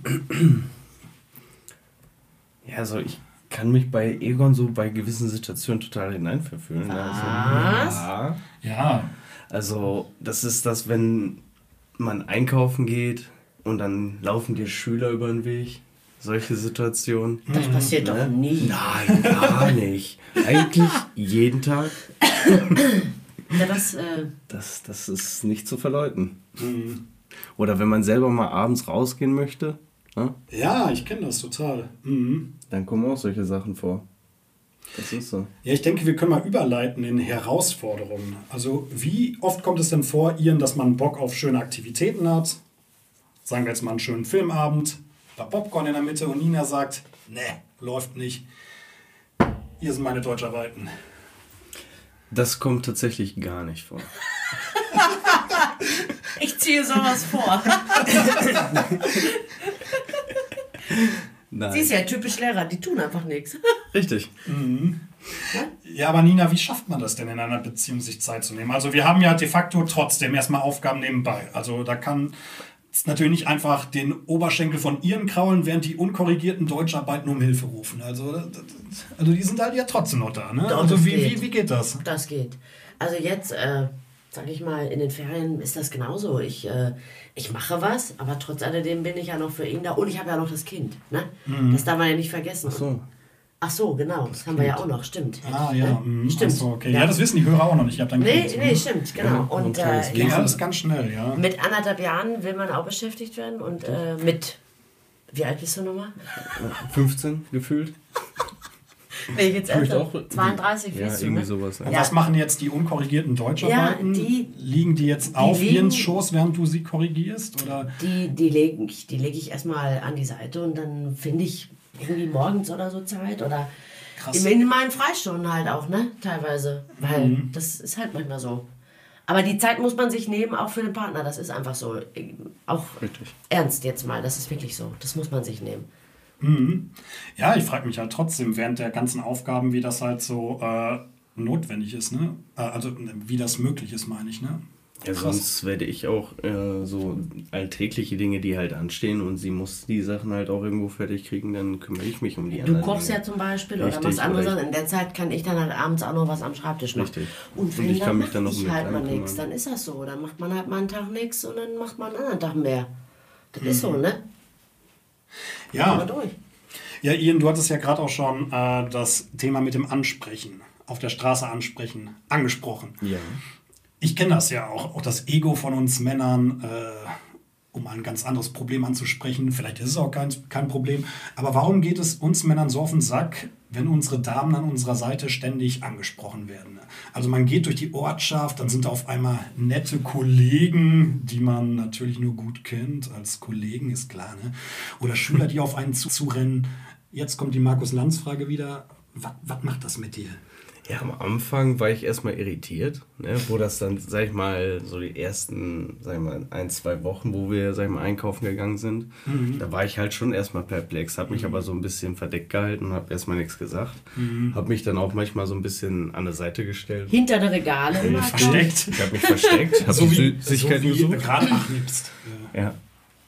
Ja, also ich kann mich bei Egon so bei gewissen Situationen total hineinverfühlen. Was? Also, ja. Ja. Also das ist das, wenn man einkaufen geht und dann laufen dir Schüler über den Weg. Solche Situationen. Das passiert doch nie. Nein, gar nicht. Eigentlich jeden Tag. Ja, das, äh Das, das ist nicht zu verleugnen. Mhm. Oder wenn man selber mal abends rausgehen möchte, ne? Ja, ich kenne das total. Mhm. Dann kommen auch solche Sachen vor. Das ist so. Ja, ich denke, wir können mal überleiten in Herausforderungen. Also wie oft kommt es denn vor, Ian, dass man Bock auf schöne Aktivitäten hat? Sagen wir jetzt mal einen schönen Filmabend, da Popcorn in der Mitte und Nina sagt, ne, läuft nicht. Hier sind meine Deutscherweiten. Das kommt tatsächlich gar nicht vor. ich ziehe sowas vor. Nein. Sie ist ja typisch Lehrer, die tun einfach nichts. Richtig. Mhm. Ja, aber Nina, wie schafft man das denn in einer Beziehung, sich Zeit zu nehmen? Also wir haben ja de facto trotzdem erstmal Aufgaben nebenbei. Also da kann natürlich nicht einfach den Oberschenkel von ihren kraulen, während die unkorrigierten Deutscharbeiten um Hilfe rufen. Also, also die sind halt ja trotzdem noch da. Ne? Doch, also wie, geht. wie, wie geht das? Das geht. Also jetzt, äh, sag ich mal, in den Ferien ist das genauso. Ich, äh, ich mache was, aber trotz alledem bin ich ja noch für ihn da. Und ich habe ja noch das Kind. Ne? Mhm. Das darf man ja nicht vergessen. Ach so. Ach so, genau. Das, das haben wir ja auch noch. Stimmt. Ah, ja. Ne? Mhm. Stimmt. So, okay. Ja. ja, das wissen die Hörer auch noch nicht. Ich hab dann nee, kind, nee, ne? stimmt. Genau. Ja, und äh, ging ja, alles ganz schnell, ja. mit anderthalb Jahren will man auch beschäftigt werden. Und äh, mit... Wie alt bist du nochmal? fünfzehn gefühlt. Nee, jetzt älter. Auch, zweiunddreißig ja, bist du, irgendwie ne? sowas. Und Ja. was machen jetzt die unkorrigierten Deutscharbeiten? Ja, die- liegen die jetzt die auf liegen- Jens Schoß, während du sie korrigierst? Oder? Die, die lege ich, die leg ich erstmal an die Seite und dann finde ich irgendwie morgens oder so Zeit oder Krass. in, in meinen Freistunden halt auch, ne? Teilweise. Weil Mhm. das ist halt manchmal so. Aber die Zeit muss man sich nehmen, auch für den Partner. Das ist einfach so. Auch Richtig. ernst jetzt mal. Das ist wirklich so. Das muss man sich nehmen. Mhm. Ja, ich frage mich halt trotzdem während der ganzen Aufgaben, wie das halt so äh, notwendig ist, ne? Äh, also wie das möglich ist, meine ich, ne? Ja, sonst werde ich auch äh, so alltägliche Dinge, die halt anstehen und sie muss die Sachen halt auch irgendwo fertig kriegen, dann kümmere ich mich um die Du anderen kochst Dinge. ja zum Beispiel Richtig, oder machst andere oder ich- Sachen. In der Zeit kann ich dann halt abends auch noch was am Schreibtisch machen. Richtig. Und Und wenn ich dann kann mich macht dann noch ich um den halt mal Kleinen nichts, kümmern. dann ist das so. Dann macht man halt mal einen Tag nichts und dann macht man einen anderen Tag mehr. Das ist so, ne? Ja. Aber durch. Ja, Ian, du hattest ja gerade auch schon äh, das Thema mit dem Ansprechen, auf der Straße ansprechen, angesprochen. Ja. Ich kenne das ja auch, auch das Ego von uns Männern, äh, um ein ganz anderes Problem anzusprechen. Vielleicht ist es auch kein, kein Problem. Aber warum geht es uns Männern so auf den Sack, wenn unsere Damen an unserer Seite ständig angesprochen werden? Also man geht durch die Ortschaft, dann sind da auf einmal nette Kollegen, die man natürlich nur gut kennt, als Kollegen, ist klar, ne? Oder Schüler, die auf einen zu- zurennen. Jetzt kommt die Markus-Lanz-Frage wieder. Was, was macht das mit dir? Ja, am Anfang war ich erstmal irritiert, ne, wo das dann, sag ich mal, so die ersten, sag ich mal, ein, zwei Wochen, wo wir, sag ich mal, einkaufen gegangen sind, Mhm. da war ich halt schon erstmal perplex, habe mich aber so ein bisschen verdeckt gehalten und habe erstmal nichts gesagt, Mhm. habe mich dann auch manchmal so ein bisschen an der Seite gestellt. Hinter der Regale. immer Versteckt. Ich habe mich versteckt, habe So die wie, Süßigkeiten so wie gesucht. gerade nachnimmst. Ja.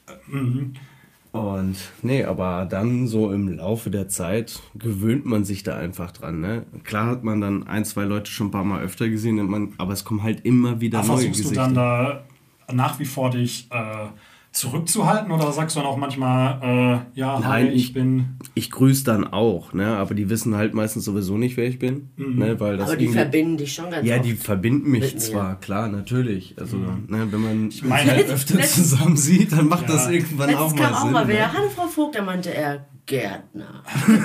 Mhm. Und nee, aber dann so im Laufe der Zeit gewöhnt man sich da einfach dran. Ne? Klar hat man dann ein, zwei Leute schon ein paar Mal öfter gesehen, und man, aber es kommen halt immer wieder Da neue versuchst du Gesichter. dann da nach wie vor dich äh, zurückzuhalten oder sagst du dann auch manchmal, äh, ja, hi, Nein, ich, ich- bin... Ich grüße dann auch, ne? Aber die wissen halt meistens sowieso nicht, wer ich bin. Ne? Weil das Aber die irgendwie- verbinden dich schon ganz Ja, oft. die verbinden mich Mit mir. zwar, klar, natürlich. Also, ne, wenn man sich meine- halt öfter zusammen sieht, dann macht Ja. das irgendwann auch Letztens mal kam auch Sinn. mal ne? wer. Hallo Frau Vogt, da meinte er Gärtner.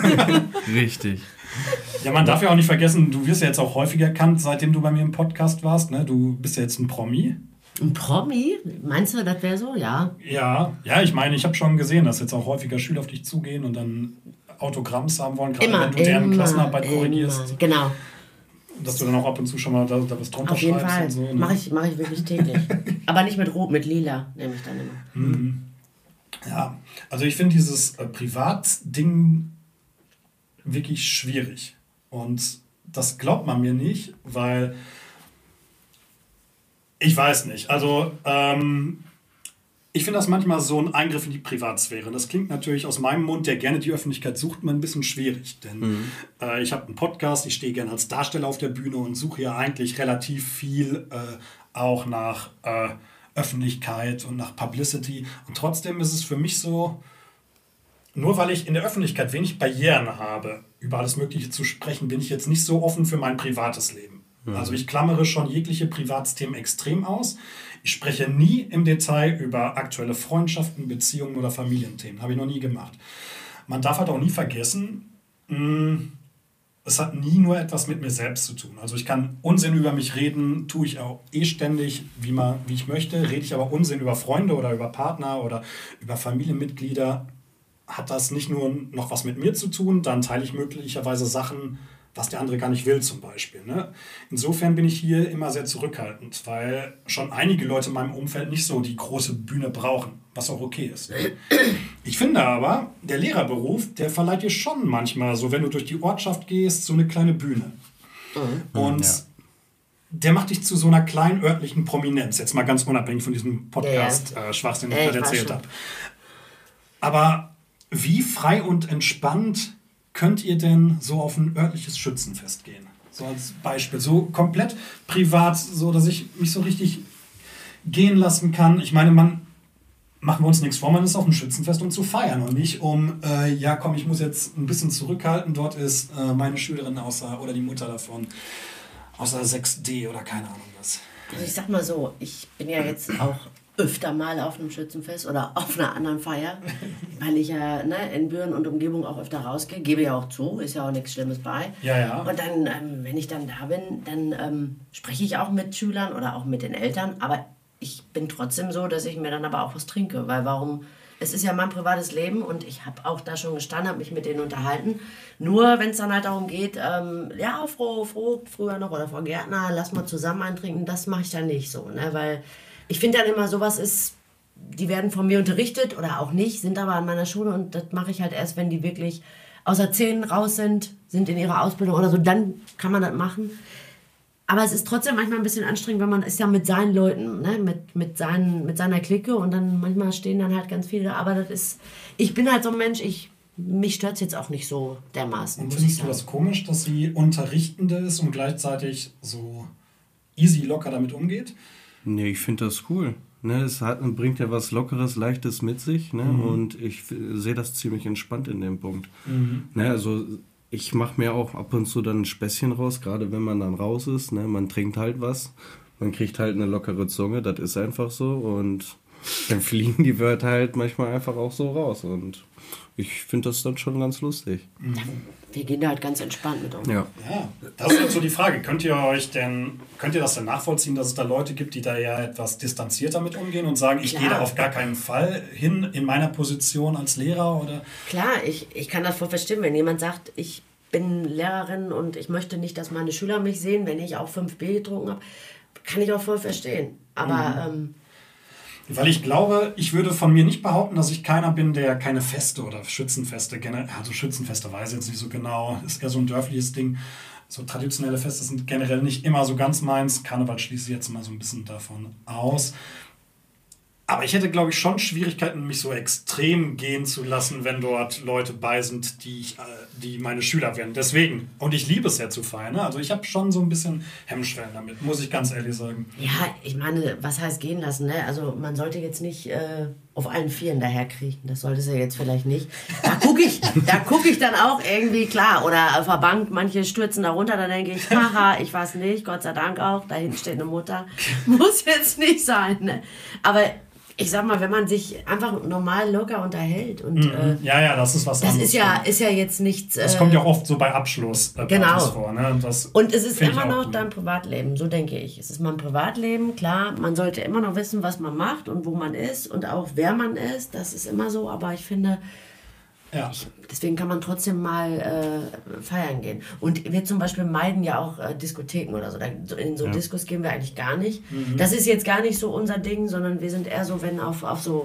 Richtig. Ja, man darf ja auch nicht vergessen, du wirst ja jetzt auch häufiger erkannt, seitdem du bei mir im Podcast warst. Ne? Du bist ja jetzt ein Promi. Ein Promi? Meinst du, das wäre so? Ja. Ja, ja, ich meine, ich habe schon gesehen, dass jetzt auch häufiger Schüler auf dich zugehen und dann Autogramms haben wollen, gerade Immer, wenn du deren immer, Klassenarbeit immer. korrigierst. Genau. Dass du dann auch ab und zu schon mal da, da was drunter Auf jeden schreibst Fall. und so. Ne? Mache ich, mach ich wirklich täglich. Aber nicht mit Rot, mit Lila nehme ich dann immer. Ja, also ich finde dieses äh, Privatding wirklich schwierig. Und das glaubt man mir nicht, weil ich weiß nicht. Also ähm, ich finde das manchmal so ein Eingriff in die Privatsphäre. Das klingt natürlich aus meinem Mund, der gerne die Öffentlichkeit sucht, mal ein bisschen schwierig. Denn äh, ich habe einen Podcast, ich stehe gerne als Darsteller auf der Bühne und suche ja eigentlich relativ viel äh, auch nach äh, Öffentlichkeit und nach Publicity. Und trotzdem ist es für mich so, nur weil ich in der Öffentlichkeit wenig Barrieren habe, über alles Mögliche zu sprechen, bin ich jetzt nicht so offen für mein privates Leben. Also ich klammere schon jegliche Privatsthemen extrem aus. Ich spreche nie im Detail über aktuelle Freundschaften, Beziehungen oder Familienthemen. Habe ich noch nie gemacht. Man darf halt auch nie vergessen, mh, es hat nie nur etwas mit mir selbst zu tun. Also ich kann Unsinn über mich reden, tue ich auch eh ständig, wie, man, wie ich möchte. Rede ich aber Unsinn über Freunde oder über Partner oder über Familienmitglieder, hat das nicht nur noch was mit mir zu tun, dann teile ich möglicherweise Sachen, was der andere gar nicht will zum Beispiel. Ne? Insofern bin ich hier immer sehr zurückhaltend, weil schon einige Leute in meinem Umfeld nicht so die große Bühne brauchen, was auch okay ist. Ich finde aber, der Lehrerberuf, der verleiht dir schon manchmal so, wenn du durch die Ortschaft gehst, so eine kleine Bühne. Und Ja. der macht dich zu so einer kleinen örtlichen Prominenz. Jetzt mal ganz unabhängig von diesem Podcast-Schwachsinn, ja, ja. äh, den ich gerade erzählt habe. Aber wie frei und entspannt könnt ihr denn so auf ein örtliches Schützenfest gehen? So als Beispiel. So komplett privat, so dass ich mich so richtig gehen lassen kann. Ich meine, man machen wir uns nichts vor, man ist auf dem Schützenfest, um zu feiern und nicht um, äh, ja komm, ich muss jetzt ein bisschen zurückhalten, dort ist äh, meine Schülerin außer, oder die Mutter davon, außer sechs D oder keine Ahnung was. Also ich sag mal so, ich bin ja jetzt auch öfter mal auf einem Schützenfest oder auf einer anderen Feier, weil ich ja ne, in Büren und Umgebung auch öfter rausgehe, gebe ja auch zu, ist ja auch nichts Schlimmes bei. Ja, ja. Und dann, ähm, wenn ich dann da bin, dann ähm, spreche ich auch mit Schülern oder auch mit den Eltern, aber ich bin trotzdem so, dass ich mir dann aber auch was trinke, weil warum... Es ist ja mein privates Leben und ich habe auch da schon gestanden, habe mich mit denen unterhalten. Nur wenn es dann halt darum geht, ähm, ja, Frau, Frau, früher noch oder Frau Gärtner, lass mal zusammen eintrinken, das mache ich dann nicht so. Ne? Weil ich finde dann immer, sowas ist, die werden von mir unterrichtet oder auch nicht, sind aber an meiner Schule und das mache ich halt erst, wenn die wirklich außer zehn raus sind, sind in ihrer Ausbildung oder so, dann kann man das machen. Aber es ist trotzdem manchmal ein bisschen anstrengend, wenn man ist ja mit seinen Leuten, ne? mit, mit, seinen, mit seiner Clique und dann manchmal stehen dann halt ganz viele. Aber das ist, ich bin halt so ein Mensch, ich, mich stört es jetzt auch nicht so dermaßen. Und findest du das komisch, dass sie Unterrichtende ist und gleichzeitig so easy, locker damit umgeht? Nee, ich finde das cool. Ne, es hat, bringt ja was Lockeres, Leichtes mit sich. Ne? Mhm. Und ich sehe das ziemlich entspannt in dem Punkt. Mhm. Ne, also ich mache mir auch ab und zu dann ein Späßchen raus, gerade wenn man dann raus ist. Ne? Man trinkt halt was, man kriegt halt eine lockere Zunge, das ist einfach so. Und dann fliegen die Wörter halt manchmal einfach auch so raus. Und ich finde das dann schon ganz lustig. Mhm. Wir gehen da halt ganz entspannt mit um. Ja. Ja, das ist halt so die Frage. Könnt ihr euch denn, könnt ihr das denn nachvollziehen, dass es da Leute gibt, die da ja etwas distanzierter mit umgehen und sagen, ich Klar. gehe da auf gar keinen Fall hin in meiner Position als Lehrer? Oder? Klar, ich, ich kann das voll verstehen, wenn jemand sagt, ich bin Lehrerin und ich möchte nicht, dass meine Schüler mich sehen, wenn ich auch fünf B getrunken habe, kann ich auch voll verstehen. Aber mhm. ähm, weil ich glaube, ich würde von mir nicht behaupten, dass ich keiner bin, der keine Feste oder Schützenfeste, also Schützenfeste weiß ich jetzt nicht so genau, ist eher so ein dörfliches Ding. So traditionelle Feste sind generell nicht immer so ganz meins. Karneval schließe ich jetzt mal so ein bisschen davon aus. Aber ich hätte, glaube ich, schon Schwierigkeiten, mich so extrem gehen zu lassen, wenn dort Leute bei sind, die, ich, die meine Schüler werden. Deswegen. Und ich liebe es ja zu feiern. Ne? Also ich habe schon so ein bisschen Hemmschwellen damit, muss ich ganz ehrlich sagen. Ja, ich meine, was heißt gehen lassen? Ne? Also man sollte jetzt nicht äh, auf allen Vieren daherkriechen. Das sollte es ja jetzt vielleicht nicht. Da gucke ich, da guck ich dann auch irgendwie, klar, oder auf der Bank, manche stürzen da runter, dann denke ich, haha, ich weiß nicht, Gott sei Dank auch, da hinten steht eine Mutter. Muss jetzt nicht sein. Ne? Aber ich sag mal, wenn man sich einfach normal locker unterhält und mhm. äh, ja, ja, das ist was das anderes. ist ja, ist ja jetzt nichts. Das äh, kommt ja auch oft so bei Abschluss äh, genau. vor. Ne? Das und es ist immer noch gut. dein Privatleben, so denke ich. Es ist mein Privatleben, klar, man sollte immer noch wissen, was man macht und wo man ist und auch wer man ist, das ist immer so, aber ich finde, ja. ich, deswegen kann man trotzdem mal äh, feiern gehen. Und wir zum Beispiel meiden ja auch äh, Diskotheken oder so. Da, in so ja. Diskos gehen wir eigentlich gar nicht. Mhm. Das ist jetzt gar nicht so unser Ding, sondern wir sind eher so, wenn auf, auf so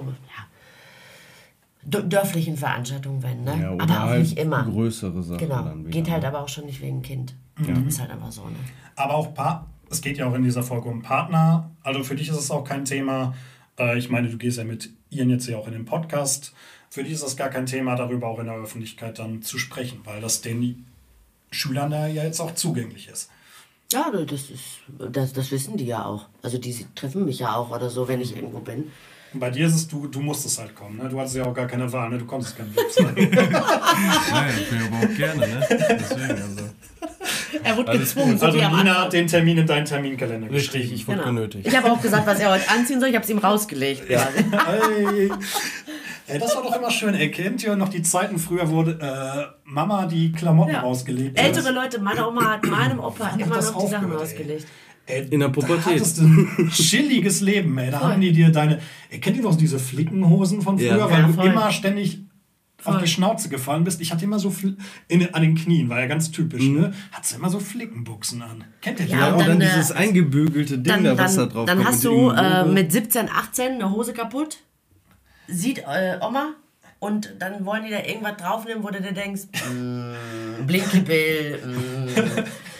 ja, dörflichen Veranstaltungen, wenn, ne? Ja, aber auch halt nicht immer. Größere Sachen. Genau, dann wieder, geht halt ne? aber auch schon nicht wegen Kind. Mhm. Das ist halt einfach so, ne? Aber auch, pa- es geht ja auch in dieser Folge um Partner. Also für dich ist es auch kein Thema. Äh, ich meine, du gehst ja mit Ian jetzt ja auch in den Podcast. Für die ist das gar kein Thema, darüber auch in der Öffentlichkeit dann zu sprechen, weil das den Schülern da ja jetzt auch zugänglich ist. Ja, das, ist, das, das wissen die ja auch. Also die treffen mich ja auch oder so, wenn ich irgendwo bin. Und bei dir ist es, du, du musstest halt kommen, ne? Du hattest ja auch gar keine Wahl, ne? Du kommst gar nicht. Nein, ich bin aber auch gerne, ne? Deswegen, also. Er wurde gezwungen. So also Nina hat den Termin in deinen Terminkalender Richtig, geschrieben. ich wurde genau. genötigt. Ich habe auch gesagt, was er heute anziehen soll. Ich habe es ihm rausgelegt. Ja. Ey. Ey, das war doch immer schön. Ey, kennt ihr noch die Zeiten früher, wo äh, Mama die Klamotten ja. rausgelegt hat? Ältere Leute, meine Oma hat meinem Opa Wann immer hat noch die Sachen aufgehört, ausgelegt. Ey, in der Pubertät. Da hattest du ein chilliges Leben, ey. Da voll. Haben die dir deine... Ey, kennt ihr noch diese Flickenhosen von früher? Ja. Weil ja, du immer ständig voll. Auf die Schnauze gefallen bist. Ich hatte immer so... Fl- in, an den Knien, war ja ganz typisch, mhm. ne? Hattest du immer so Flickenbuchsen an. Kennt ihr die? Ja, und dann, dann dieses eingebügelte Ding dann, da, was dann, da drauf Dann kommt, hast du äh, mit siebzehn, achtzehn eine Hose kaputt, sieht äh, Oma und dann wollen die da irgendwas draufnehmen, wo du dir denkst, mm, Blinky Bill, mm.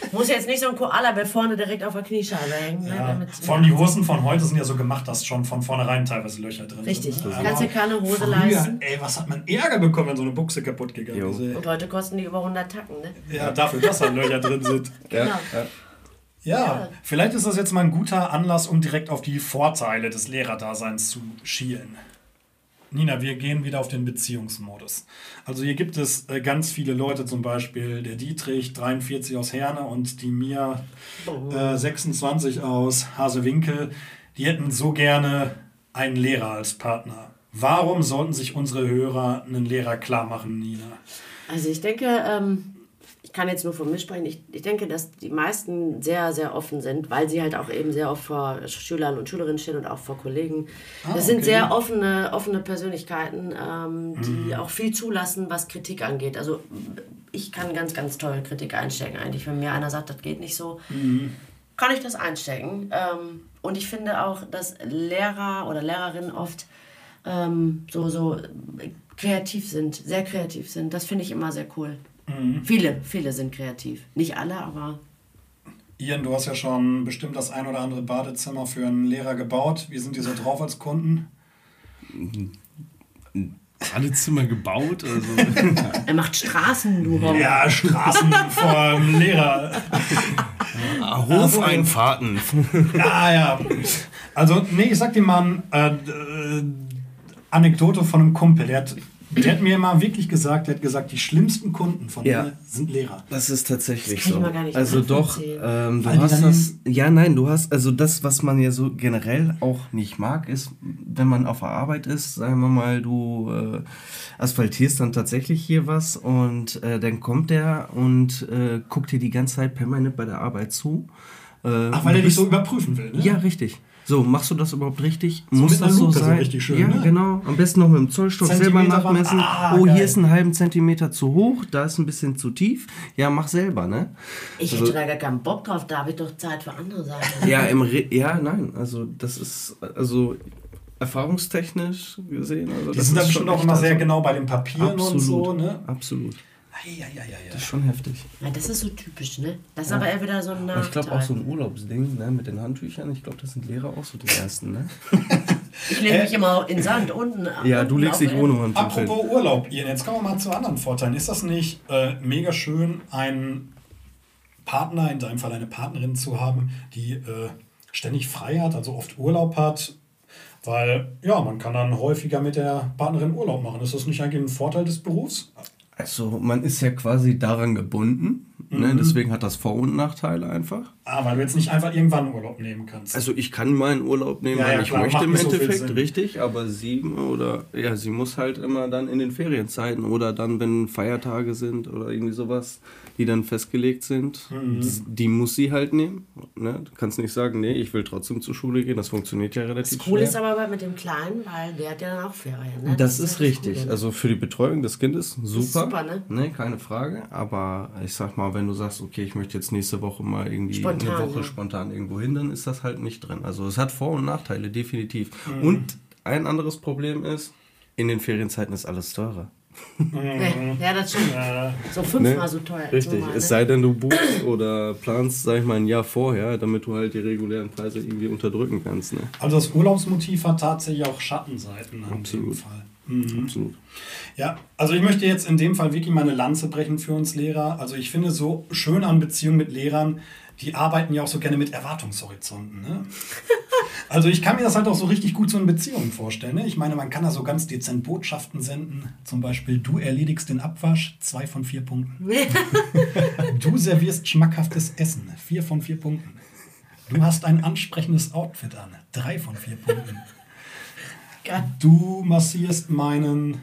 Muss jetzt nicht so ein Koala-Bett vorne direkt auf der Kniescheibe hängen. Ne? Ja. Damit, Vor allem die Hosen von heute sind ja so gemacht, dass schon von vornherein teilweise Löcher drin Richtig. sind. Du kannst dir keine Hose früher, leisten. Ey, was hat man Ärger bekommen, wenn so eine Buchse kaputt gegangen Jo. ist. Ey. Und heute kosten die über hundert Tacken, ne? Ja, dafür, dass da Löcher drin sind. Genau. Ja. Ja, Ja. vielleicht ist das jetzt mal ein guter Anlass, um direkt auf die Vorteile des Lehrerdaseins zu schielen. Nina, wir gehen wieder auf den Beziehungsmodus. Also hier gibt es äh, ganz viele Leute, zum Beispiel der Dietrich, dreiundvierzig aus Herne und die Mia, äh, sechsundzwanzig aus Hasewinkel. Die hätten so gerne einen Lehrer als Partner. Warum sollten sich unsere Hörer einen Lehrer klar machen, Nina? Also ich denke, ähm, ich kann jetzt nur von mir sprechen, ich, ich denke, dass die meisten sehr, sehr offen sind, weil sie halt auch eben sehr oft vor Schülern und Schülerinnen stehen und auch vor Kollegen. Ah, das sind okay. sehr offene, offene Persönlichkeiten, ähm, die auch viel zulassen, was Kritik angeht. Also ich kann ganz, ganz toll Kritik einstecken eigentlich. Wenn mir einer sagt, das geht nicht so, kann ich das einstecken. Ähm, und ich finde auch, dass Lehrer oder Lehrerinnen oft ähm, so, so kreativ sind, sehr kreativ sind. Das finde ich immer sehr cool. Mhm. Viele, viele sind kreativ. Nicht alle, aber... Ian, du hast ja schon bestimmt das ein oder andere Badezimmer für einen Lehrer gebaut. Wie sind die so drauf als Kunden? Badezimmer gebaut? Also. Er macht Straßen, du Horror. Ja, Straßen vom Lehrer. Hofeinfahrten. Ja, ja. Also, nee, ich sag dir mal eine äh, äh, Anekdote von einem Kumpel. Der hat, der hat mir mal wirklich gesagt, der hat gesagt, die schlimmsten Kunden von Ja. mir sind Lehrer. Das ist tatsächlich Das kann ich so. mal gar nicht Also doch, nachvollziehen. ähm, du Weil die hast dann das. Ja, nein, du hast, also das, was man ja so generell auch nicht mag, ist, wenn man auf der Arbeit ist, sagen wir mal, du äh, asphaltierst dann tatsächlich hier was und äh, dann kommt der und äh, guckt dir die ganze Zeit permanent bei der Arbeit zu. Äh, Ach, weil er dich so überprüfen will, ne? Ja, richtig. So, machst du das überhaupt richtig? So Muss mit das einer so Lupe so sein? richtig schön, ja, ne? genau. Am besten noch mit dem Zollstock selber Zentimeter waren- nachmessen. Ah, oh, geil. hier ist ein halben Zentimeter zu hoch, da ist ein bisschen zu tief. Ja, mach selber, ne? Ich hätte da gar keinen Bock drauf, da habe ich doch Zeit für andere Sachen. Ja, im Re ja, nein, also das ist, also erfahrungstechnisch gesehen. Also Die das sind da ist bestimmt schon auch echt, immer sehr also, genau bei den Papieren absolut, und so, ne? Absolut. Ja, ja, ja, ja. Das ist schon heftig. Ja, das ist so typisch, ne? Das ist aber eher wieder so ein Aber Nachteil. ich glaube auch so ein Urlaubsding, ne, mit den Handtüchern, ich glaube, das sind Lehrer auch so die ersten, ne? Ich lege mich immer in Sand unten. Ja, unten du legst auf dich den- ohne Handtücher hin. Apropos Urlaub, Ian, jetzt kommen wir mal zu anderen Vorteilen. Ist das nicht äh, mega schön, einen Partner, in deinem Fall eine Partnerin zu haben, die äh, ständig frei hat, also oft Urlaub hat? Weil, ja, man kann dann häufiger mit der Partnerin Urlaub machen. Ist das nicht eigentlich ein Vorteil des Berufs? Also man ist ja quasi daran gebunden, ne? Deswegen hat das Vor- und Nachteile einfach. Ah, weil du jetzt nicht einfach irgendwann Urlaub nehmen kannst. Also ich kann meinen Urlaub nehmen, Ja, wenn ja, ich klar, möchte macht im nicht so viel Endeffekt, Sinn. richtig, aber sie oder ja, sie muss halt immer dann in den Ferienzeiten oder dann, wenn Feiertage sind oder irgendwie sowas, die dann festgelegt sind, Mhm. die, die muss sie halt nehmen. Ne? Du kannst nicht sagen, nee, ich will trotzdem zur Schule gehen, das funktioniert ja relativ Das Coole schwer. ist aber mit dem Kleinen, weil der hat ja dann auch Ferien. Ne? Das ist halt richtig. Coole, ne? Also für die Betreuung des Kindes super. ist super, ne? Nee, keine Frage. Aber ich sag mal, wenn du sagst, okay, ich möchte jetzt nächste Woche mal irgendwie Spontan, eine Woche ja. spontan irgendwo hin, dann ist das halt nicht drin. Also es hat Vor- und Nachteile, definitiv. Und ein anderes Problem ist, in den Ferienzeiten ist alles teurer. Ja, das stimmt. So fünfmal Ne? so teuer. als Richtig. normal, Es ne? sei denn, du buchst oder planst, sag ich mal, ein Jahr vorher, damit du halt die regulären Preise irgendwie unterdrücken kannst. Ne? Also das Urlaubsmotiv hat tatsächlich auch Schattenseiten in dem Absolut. Fall. Mhm. Absolut. Ja, also ich möchte jetzt in dem Fall wirklich mal eine Lanze brechen für uns Lehrer. Also ich finde so schön an Beziehungen mit Lehrern, die arbeiten ja auch so gerne mit Erwartungshorizonten. Ne? Also ich kann mir das halt auch so richtig gut so in Beziehungen vorstellen. Ne? Ich meine, man kann da so ganz dezent Botschaften senden. Zum Beispiel, du erledigst den Abwasch, zwei von vier Punkten. Du servierst schmackhaftes Essen, vier von vier Punkten. Du hast ein ansprechendes Outfit an, drei von vier Punkten. Geil. Du massierst meinen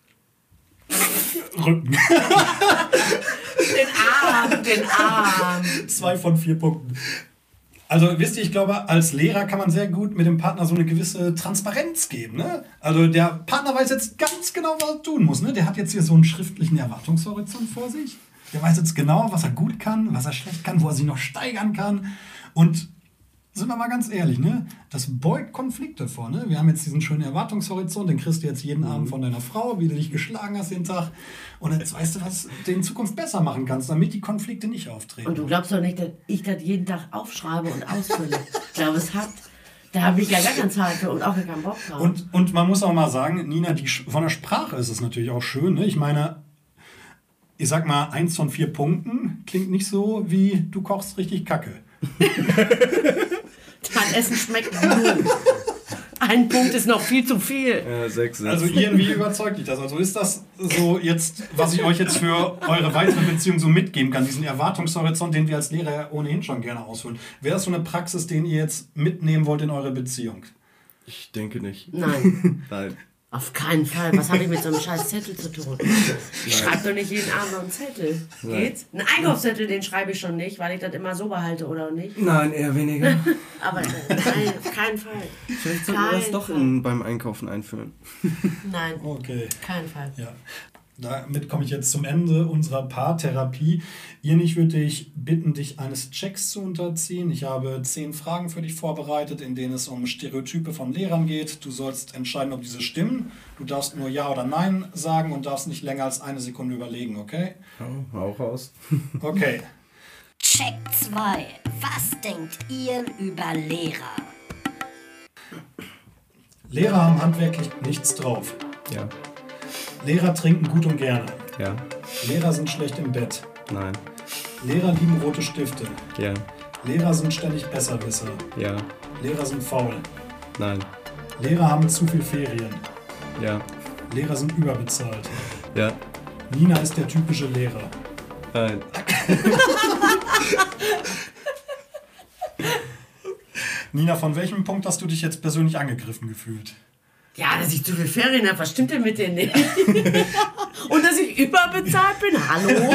Rücken. Den Arm, den Arm. Zwei von vier Punkten. Also wisst ihr, ich glaube, als Lehrer kann man sehr gut mit dem Partner so eine gewisse Transparenz geben. Ne? Also der Partner weiß jetzt ganz genau, was er tun muss. Ne? Der hat jetzt hier so einen schriftlichen Erwartungshorizont vor sich. Der weiß jetzt genau, was er gut kann, was er schlecht kann, wo er sich noch steigern kann. Und sind wir mal ganz ehrlich, ne? Das beugt Konflikte vor, ne? Wir haben jetzt diesen schönen Erwartungshorizont, den kriegst du jetzt jeden Abend von deiner Frau, wie du dich geschlagen hast den Tag. Und jetzt weißt du, was du in Zukunft besser machen kannst, damit die Konflikte nicht auftreten. Und du glaubst doch nicht, dass ich das jeden Tag aufschreibe und ausfülle. Ich glaube, es hat... Da habe ich ja gar keine Zeit für und auch gar keinen Bock drauf. Und, und man muss auch mal sagen, Nina, die, von der Sprache ist es natürlich auch schön, ne? Ich meine, ich sag mal, eins von vier Punkten klingt nicht so, wie du kochst richtig Kacke. Dein Essen schmeckt gut. Ein Punkt ist noch viel zu viel. Ja, sechs, sechs. Also irgendwie überzeugt dich das. Also ist das so jetzt, was ich euch jetzt für eure weitere Beziehung so mitgeben kann, diesen Erwartungshorizont, den wir als Lehrer ja ohnehin schon gerne ausfüllen. Wäre das so eine Praxis, den ihr jetzt mitnehmen wollt in eure Beziehung? Ich denke nicht. Nein. Nein. Auf keinen Fall. Was habe ich mit so einem scheiß Zettel zu tun? Ich schreibe doch nicht jeden Abend noch einen Zettel. Geht's? Einen Einkaufszettel, den schreibe ich schon nicht, weil ich das immer so behalte, oder nicht? Nein, eher weniger. Aber nein, auf keinen Fall. Vielleicht sollten wir das doch in, beim Einkaufen einführen. Nein, Okay. keinen Fall. Ja. Damit komme ich jetzt zum Ende unserer Paartherapie. Ian, ich würde dich bitten, dich eines Checks zu unterziehen. Ich habe zehn Fragen für dich vorbereitet, in denen es um Stereotype von Lehrern geht. Du sollst entscheiden, ob diese stimmen. Du darfst nur Ja oder Nein sagen und darfst nicht länger als eine Sekunde überlegen, okay? Oh, auch raus. Okay. Check zwei. Was denkt ihr über Lehrer? Lehrer haben handwerklich nichts drauf. Ja. Lehrer trinken gut und gerne. Ja. Lehrer sind schlecht im Bett. Nein. Lehrer lieben rote Stifte. Ja. Lehrer sind ständig Besserwisser. Ja. Lehrer sind faul. Nein. Lehrer haben zu viel Ferien. Ja. Lehrer sind überbezahlt. Ja. Nina ist der typische Lehrer. Nein. Nina, von welchem Punkt hast du dich jetzt persönlich angegriffen gefühlt? Ja, dass ich zu viel Ferien habe, was stimmt denn mit denen nicht? Und dass ich überbezahlt bin, hallo?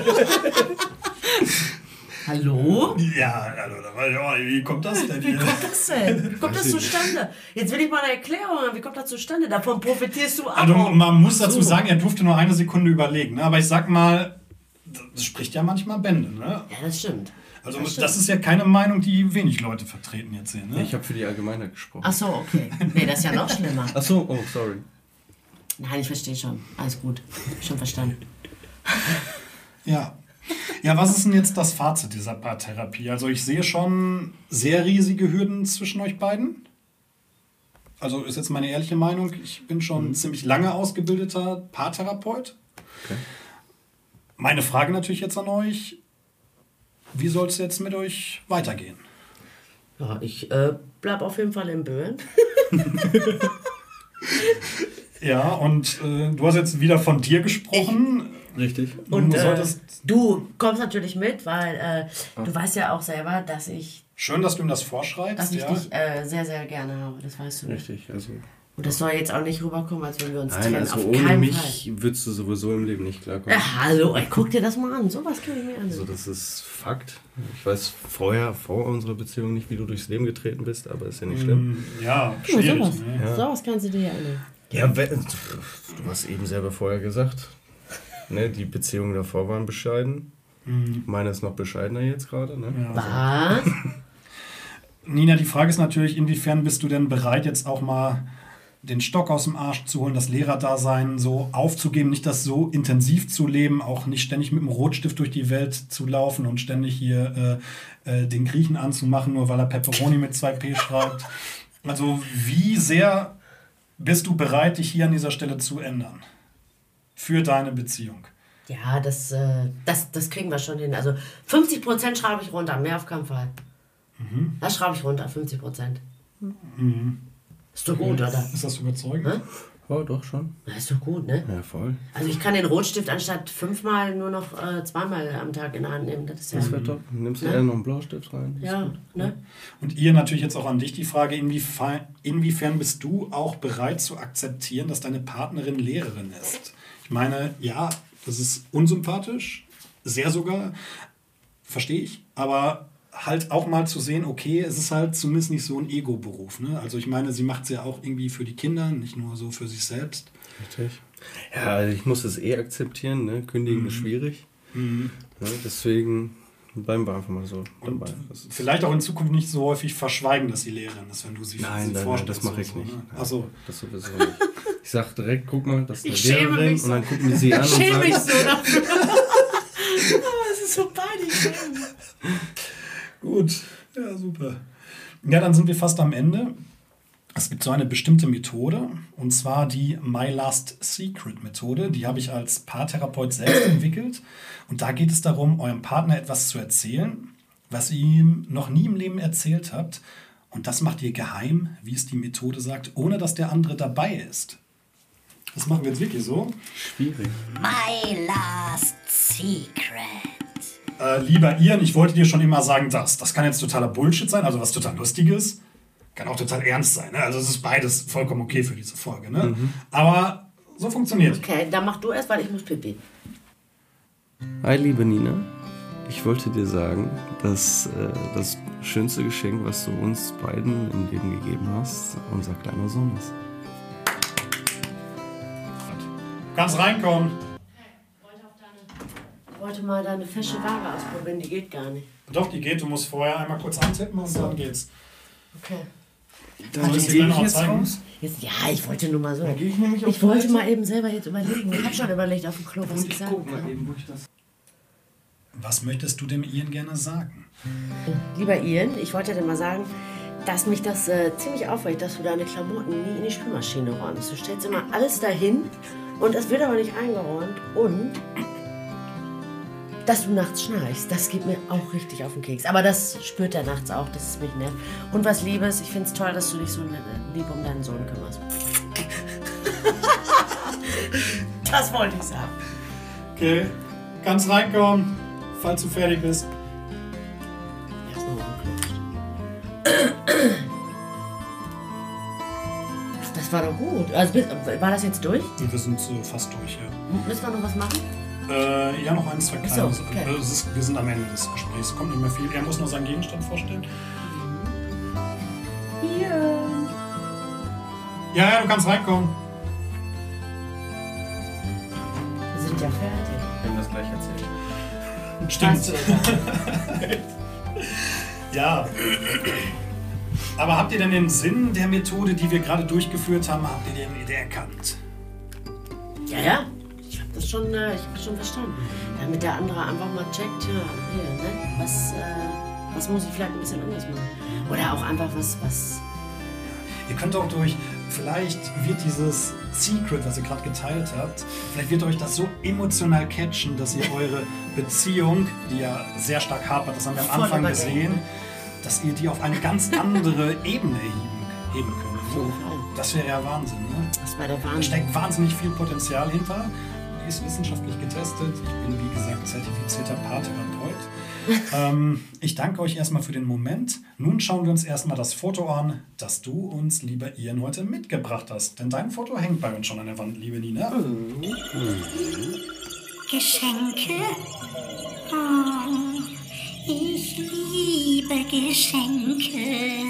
Hallo? Ja, also, da weiß ich auch nicht, wie kommt das denn Wie hier? kommt das denn? Wie kommt das zustande? Jetzt will ich mal eine Erklärung haben. Wie kommt das zustande? Davon profitierst du auch. Also, man muss dazu So. sagen, er durfte nur eine Sekunde überlegen. Ne? Aber ich sag mal, das spricht ja manchmal Bände. Ne? Ja, das stimmt. Also Das das, stimmt. ist ja keine Meinung, die wenig Leute vertreten jetzt hier. Ne? Ich habe für die Allgemeinheit gesprochen. Ach so, okay. Nee, das ist ja noch schlimmer. Ach so, oh, sorry. Nein, ich verstehe schon. Alles gut. Schon verstanden. Ja. Ja, was ist denn jetzt das Fazit dieser Paartherapie? Also ich sehe schon sehr riesige Hürden zwischen euch beiden. Also ist jetzt meine ehrliche Meinung. Ich bin schon ziemlich lange ausgebildeter Paartherapeut. Okay. Meine Frage natürlich jetzt an euch. Wie soll es jetzt mit euch weitergehen? Ja, ich äh, bleib auf jeden Fall in Böen. Ja, und äh, du hast jetzt wieder von dir gesprochen. Richtig. Und du äh, solltest, du kommst natürlich mit, weil äh, du weißt ja auch selber, dass ich, schön, dass du ihm das vorschreibst. dass ich ja. dich äh, sehr, sehr gerne habe. Das weißt du nicht. Richtig, also... Und das soll jetzt auch nicht rüberkommen, als wenn wir uns Nein, trennen. also auf ohne keinen mich Fall. würdest du sowieso im Leben nicht klarkommen. Ja, hallo, ey, guck dir das mal an. Sowas kann ich mir an. Also das ist Fakt. Ich weiß vorher, vor unserer Beziehung nicht, wie du durchs Leben getreten bist, aber ist ja nicht schlimm. Ja, Guck mal, schwierig. sowas, Ne? Ja. sowas kannst du dir ja annehmen. Ja, we- du hast eben selber vorher gesagt, ne, die Beziehungen davor waren bescheiden. Meine ist noch bescheidener jetzt gerade. Ne? Ja. Was? Nina, die Frage ist natürlich, inwiefern bist du denn bereit, jetzt auch mal den Stock aus dem Arsch zu holen, das Lehrerdasein so aufzugeben, nicht das so intensiv zu leben, auch nicht ständig mit dem Rotstift durch die Welt zu laufen und ständig hier äh, äh, den Griechen anzumachen, nur weil er Pepperoni mit zwei P schreibt. Also wie sehr bist du bereit, dich hier an dieser Stelle zu ändern? Für deine Beziehung. Ja, das, äh, das, das kriegen wir schon hin. Also fünfzig Prozent schraube ich runter, mehr auf keinen Fall. Mhm. Das schraube ich runter, fünfzig Prozent. Mhm. Ist doch gut, oder? Ist das überzeugend? Hä? Oh, doch schon. Das ist doch gut, ne? Ja, voll. Also ich kann den Rotstift anstatt fünfmal nur noch äh, zweimal am Tag in der Hand nehmen. Das ist ja... Das wäre top. Nimmst du eher noch einen Blaustift rein? Ist Ja, gut. ne? Und ihr natürlich jetzt auch an dich die Frage, inwiefern, inwiefern bist du auch bereit zu akzeptieren, dass deine Partnerin Lehrerin ist? Ich meine, ja, das ist unsympathisch, sehr sogar, verstehe ich, aber halt auch mal zu sehen, okay, es ist halt zumindest nicht so ein Ego-Beruf. Ne? Also ich meine, sie macht es ja auch irgendwie für die Kinder, nicht nur so für sich selbst. Richtig. Ja, also ich muss es eh akzeptieren. Ne? Kündigen ist schwierig. Mhm. Ne? Deswegen bleiben wir einfach mal so Und dabei. Das ist vielleicht auch in Zukunft nicht so häufig verschweigen, dass sie Lehrerin ist, wenn du sie, nein, sie nein, vorstellst. nein, das mache ich oder nicht. So, ne? Achso. Das sowieso nicht. Ich sag direkt, guck mal, das ist eine Ich schäme Lehrerin. mich so. Und dann gucken die sie an Ich und schäme mich sagen, so dafür. Oh, es ist so peinlich. Gut, ja, super. Ja, dann sind wir fast am Ende. Es gibt so eine bestimmte Methode, und zwar die My Last Secret Methode. Die habe ich als Paartherapeut selbst entwickelt. Und da geht es darum, eurem Partner etwas zu erzählen, was ihr ihm noch nie im Leben erzählt habt. Und das macht ihr geheim, wie es die Methode sagt, ohne dass der andere dabei ist. Das machen wir jetzt wirklich so. schwierig. My last secret. Äh, lieber Ian, ich wollte dir schon immer sagen, das. Das kann jetzt totaler Bullshit sein, also was total Lustiges. Kann auch total ernst sein. Ne? Also es ist beides vollkommen okay für diese Folge. Ne? Mhm. Aber so funktioniert. Okay, dann mach du erst, weil ich muss pipi. Hi, liebe Nina. Ich wollte dir sagen, dass äh, das schönste Geschenk, was du uns beiden im Leben gegeben hast, unser kleiner Sohn ist. Du kannst reinkommen. Ich wollte mal deine fesche Ware ausprobieren, die geht gar nicht. Doch, die geht. Du musst vorher einmal kurz antippen und dann geht's. Okay. Soll ich dir noch zeigen? Jetzt, ja, ich wollte nur mal so. gehe ich nämlich Ich wollte mal eben selber jetzt überlegen. Ich habe schon überlegt auf dem Klo, was ich sagen kann. eben, wo ich das... Was möchtest du dem Ian gerne sagen? Lieber Ian, ich wollte dir mal sagen, dass mich das äh, ziemlich aufregt, dass du deine Klamotten nie in die Spülmaschine räumst. Du stellst immer alles dahin und es wird aber nicht eingeräumt. Und dass du nachts schnarchst, das geht mir auch richtig auf den Keks. Aber das spürt er nachts auch, dass es mich nervt. Und was Liebes, ich finde es toll, dass du dich so lieb um deinen Sohn kümmerst. Das wollte ich sagen. Okay, kannst reinkommen, falls du fertig bist. Erst noch geklatscht. Das war doch gut. Also, war das jetzt durch? Wir sind so fast durch, ja. Müssen wir noch was machen? Äh, ja, noch ein, zwei kleine. Ach so, okay. äh, es ist, wir sind am Ende des Gesprächs. Kommt nicht mehr viel. Er muss noch seinen Gegenstand vorstellen. Hier. Ja, ja, du kannst reinkommen. Wir sind ja fertig. Wir haben das gleich erzählt. Stimmt. Ja. Aber habt ihr denn den Sinn der Methode, die wir gerade durchgeführt haben, habt ihr den erkannt? Ja, ja. Ich hab das schon, äh, ich hab das schon verstanden. Damit der andere einfach mal checkt, ja, hier, ne? Was, äh, was muss ich vielleicht ein bisschen anders machen? Oder auch einfach was, was. Ihr könnt auch durch, vielleicht wird dieses Secret, was ihr gerade geteilt habt, vielleicht wird euch das so emotional catchen, dass ihr eure Beziehung, die ja sehr stark hapert, das haben wir am Voll Anfang überdenken, gesehen, ne? dass ihr die auf eine ganz andere Ebene heben, heben könnt. Auf jeden Fall. Das wäre ja Wahnsinn, ne? Das war der Da Wahnsinn. steckt wahnsinnig viel Potenzial hinter. Die ist wissenschaftlich getestet. Ich bin, wie gesagt, zertifizierter Paartherapeut. ähm, ich danke euch erstmal für den Moment. Nun schauen wir uns erstmal das Foto an, das du uns, lieber Ian, heute mitgebracht hast. Denn dein Foto hängt bei uns schon an der Wand, liebe Nina. Geschenke? Oh, ich liebe Geschenke.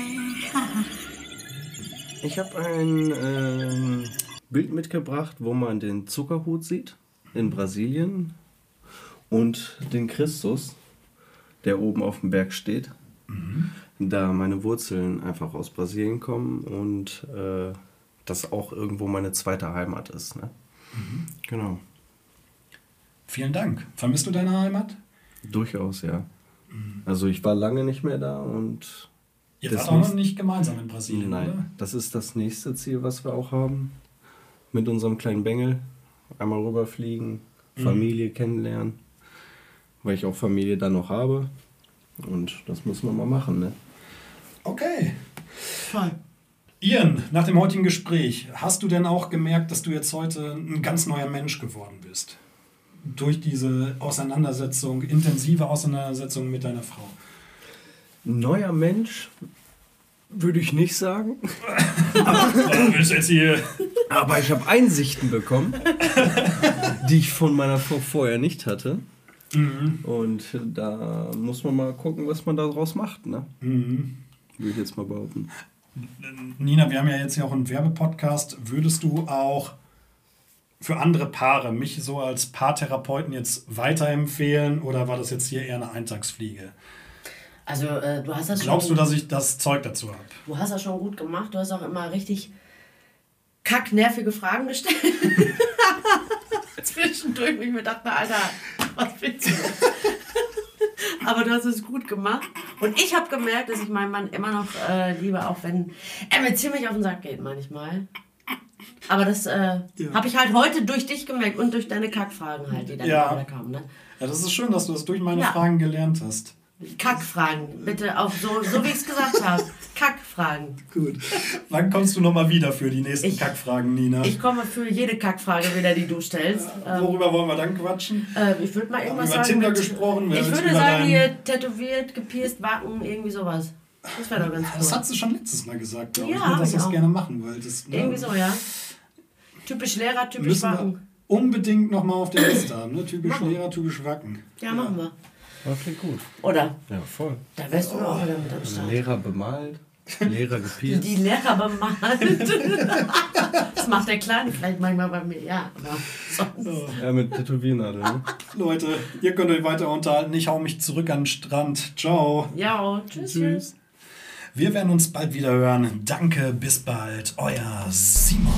Ich habe ein ähm, Bild mitgebracht, wo man den Zuckerhut sieht in Brasilien und den Christus, der oben auf dem Berg steht, mhm. da meine Wurzeln einfach aus Brasilien kommen und äh, das auch irgendwo meine zweite Heimat ist. Ne? Mhm. Genau. Vielen Dank. Vermisst du deine Heimat? Durchaus, ja. Mhm. Also ich war lange nicht mehr da und... Ihr wart auch noch nicht gemeinsam in Brasilien, Nein, oder? das ist das nächste Ziel, was wir auch haben. Mit unserem kleinen Bengel einmal rüberfliegen, mhm. Familie kennenlernen, weil ich auch Familie dann noch habe. Und das müssen wir mal machen, ne? Okay. Voll. Ian, nach dem heutigen Gespräch, hast du denn auch gemerkt, dass du jetzt heute ein ganz neuer Mensch geworden bist? Durch diese Auseinandersetzung, intensive Auseinandersetzung mit deiner Frau? Neuer Mensch würde ich nicht sagen. Aber, willst du jetzt hier... Aber ich habe Einsichten bekommen, die ich von meiner Frau vorher nicht hatte. Mhm. Und da muss man mal gucken, was man daraus macht, ne? Mhm. Würde ich jetzt mal behaupten. Nina, wir haben ja jetzt hier auch einen Werbepodcast. Würdest du auch für andere Paare mich so als Paartherapeuten jetzt weiterempfehlen oder war das jetzt hier eher eine Eintagsfliege? Also äh, du hast das Glaubst schon, du, dass ich das Zeug dazu habe? Du hast das schon gut gemacht. Du hast auch immer richtig kacknervige Fragen gestellt. Zwischendurch, wo ich mir dachte, Alter, was willst du? Aber du hast es gut gemacht. Und ich habe gemerkt, dass ich meinen Mann immer noch äh, liebe, auch wenn er mir ziemlich auf den Sack geht manchmal. Aber das äh, ja. habe ich halt heute durch dich gemerkt und durch deine Kackfragen halt, die dann ja. wieder kamen. Ne? Ja, das ist schön, dass du das durch meine ja. Fragen gelernt hast. Kackfragen, bitte auch so, so wie ich es gesagt habe. Kackfragen. Gut. Wann kommst du nochmal wieder für die nächsten ich, Kackfragen, Nina? Ich komme für jede Kackfrage wieder, die du stellst. Ja, worüber wollen wir dann quatschen? Äh, ich würde mal irgendwas über sagen. Tinder mit, gesprochen. Ich würde sagen, hier tätowiert, gepierst, Backen, irgendwie sowas. Das wäre doch ganz cool. Das hat sie schon letztes Mal gesagt, glaube ja, ich, ne, dass du das auch. gerne machen wolltest. Ne? Irgendwie so, ja. Typisch Lehrer, typisch Müssen Wacken. wir unbedingt nochmal auf der Liste haben. Ne? Typisch machen. Lehrer, typisch Wacken. Ja, machen wir. Okay, gut. Oder? Ja, voll. Da wärst du oh. auch wieder mit am Start. Lehrer bemalt, Lehrer gepierst. Die Lehrer bemalt. Das macht der Kleine vielleicht manchmal bei mir, ja. Aber sonst. Ja, mit Tätowiernadel, ne? Leute, ihr könnt euch weiter unterhalten. Ich hau mich zurück an den Strand. Ciao. Ja, tschüss. Tschüss. Wir werden uns bald wieder hören. Danke, bis bald. Euer Simon.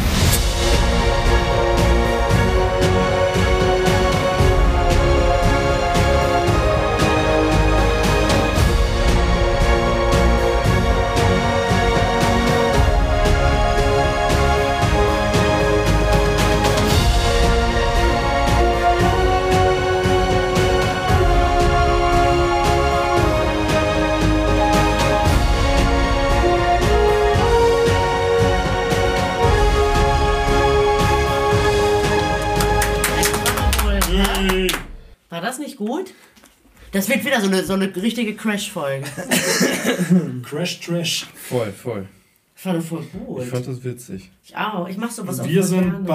War das nicht gut? Das wird wieder so eine, so eine richtige Crash-Folge. Crash Trash. Voll, voll. Ich fand das voll gut. Ich fand das witzig. Ich auch. Ich mach sowas auch Wir voll sind gerne.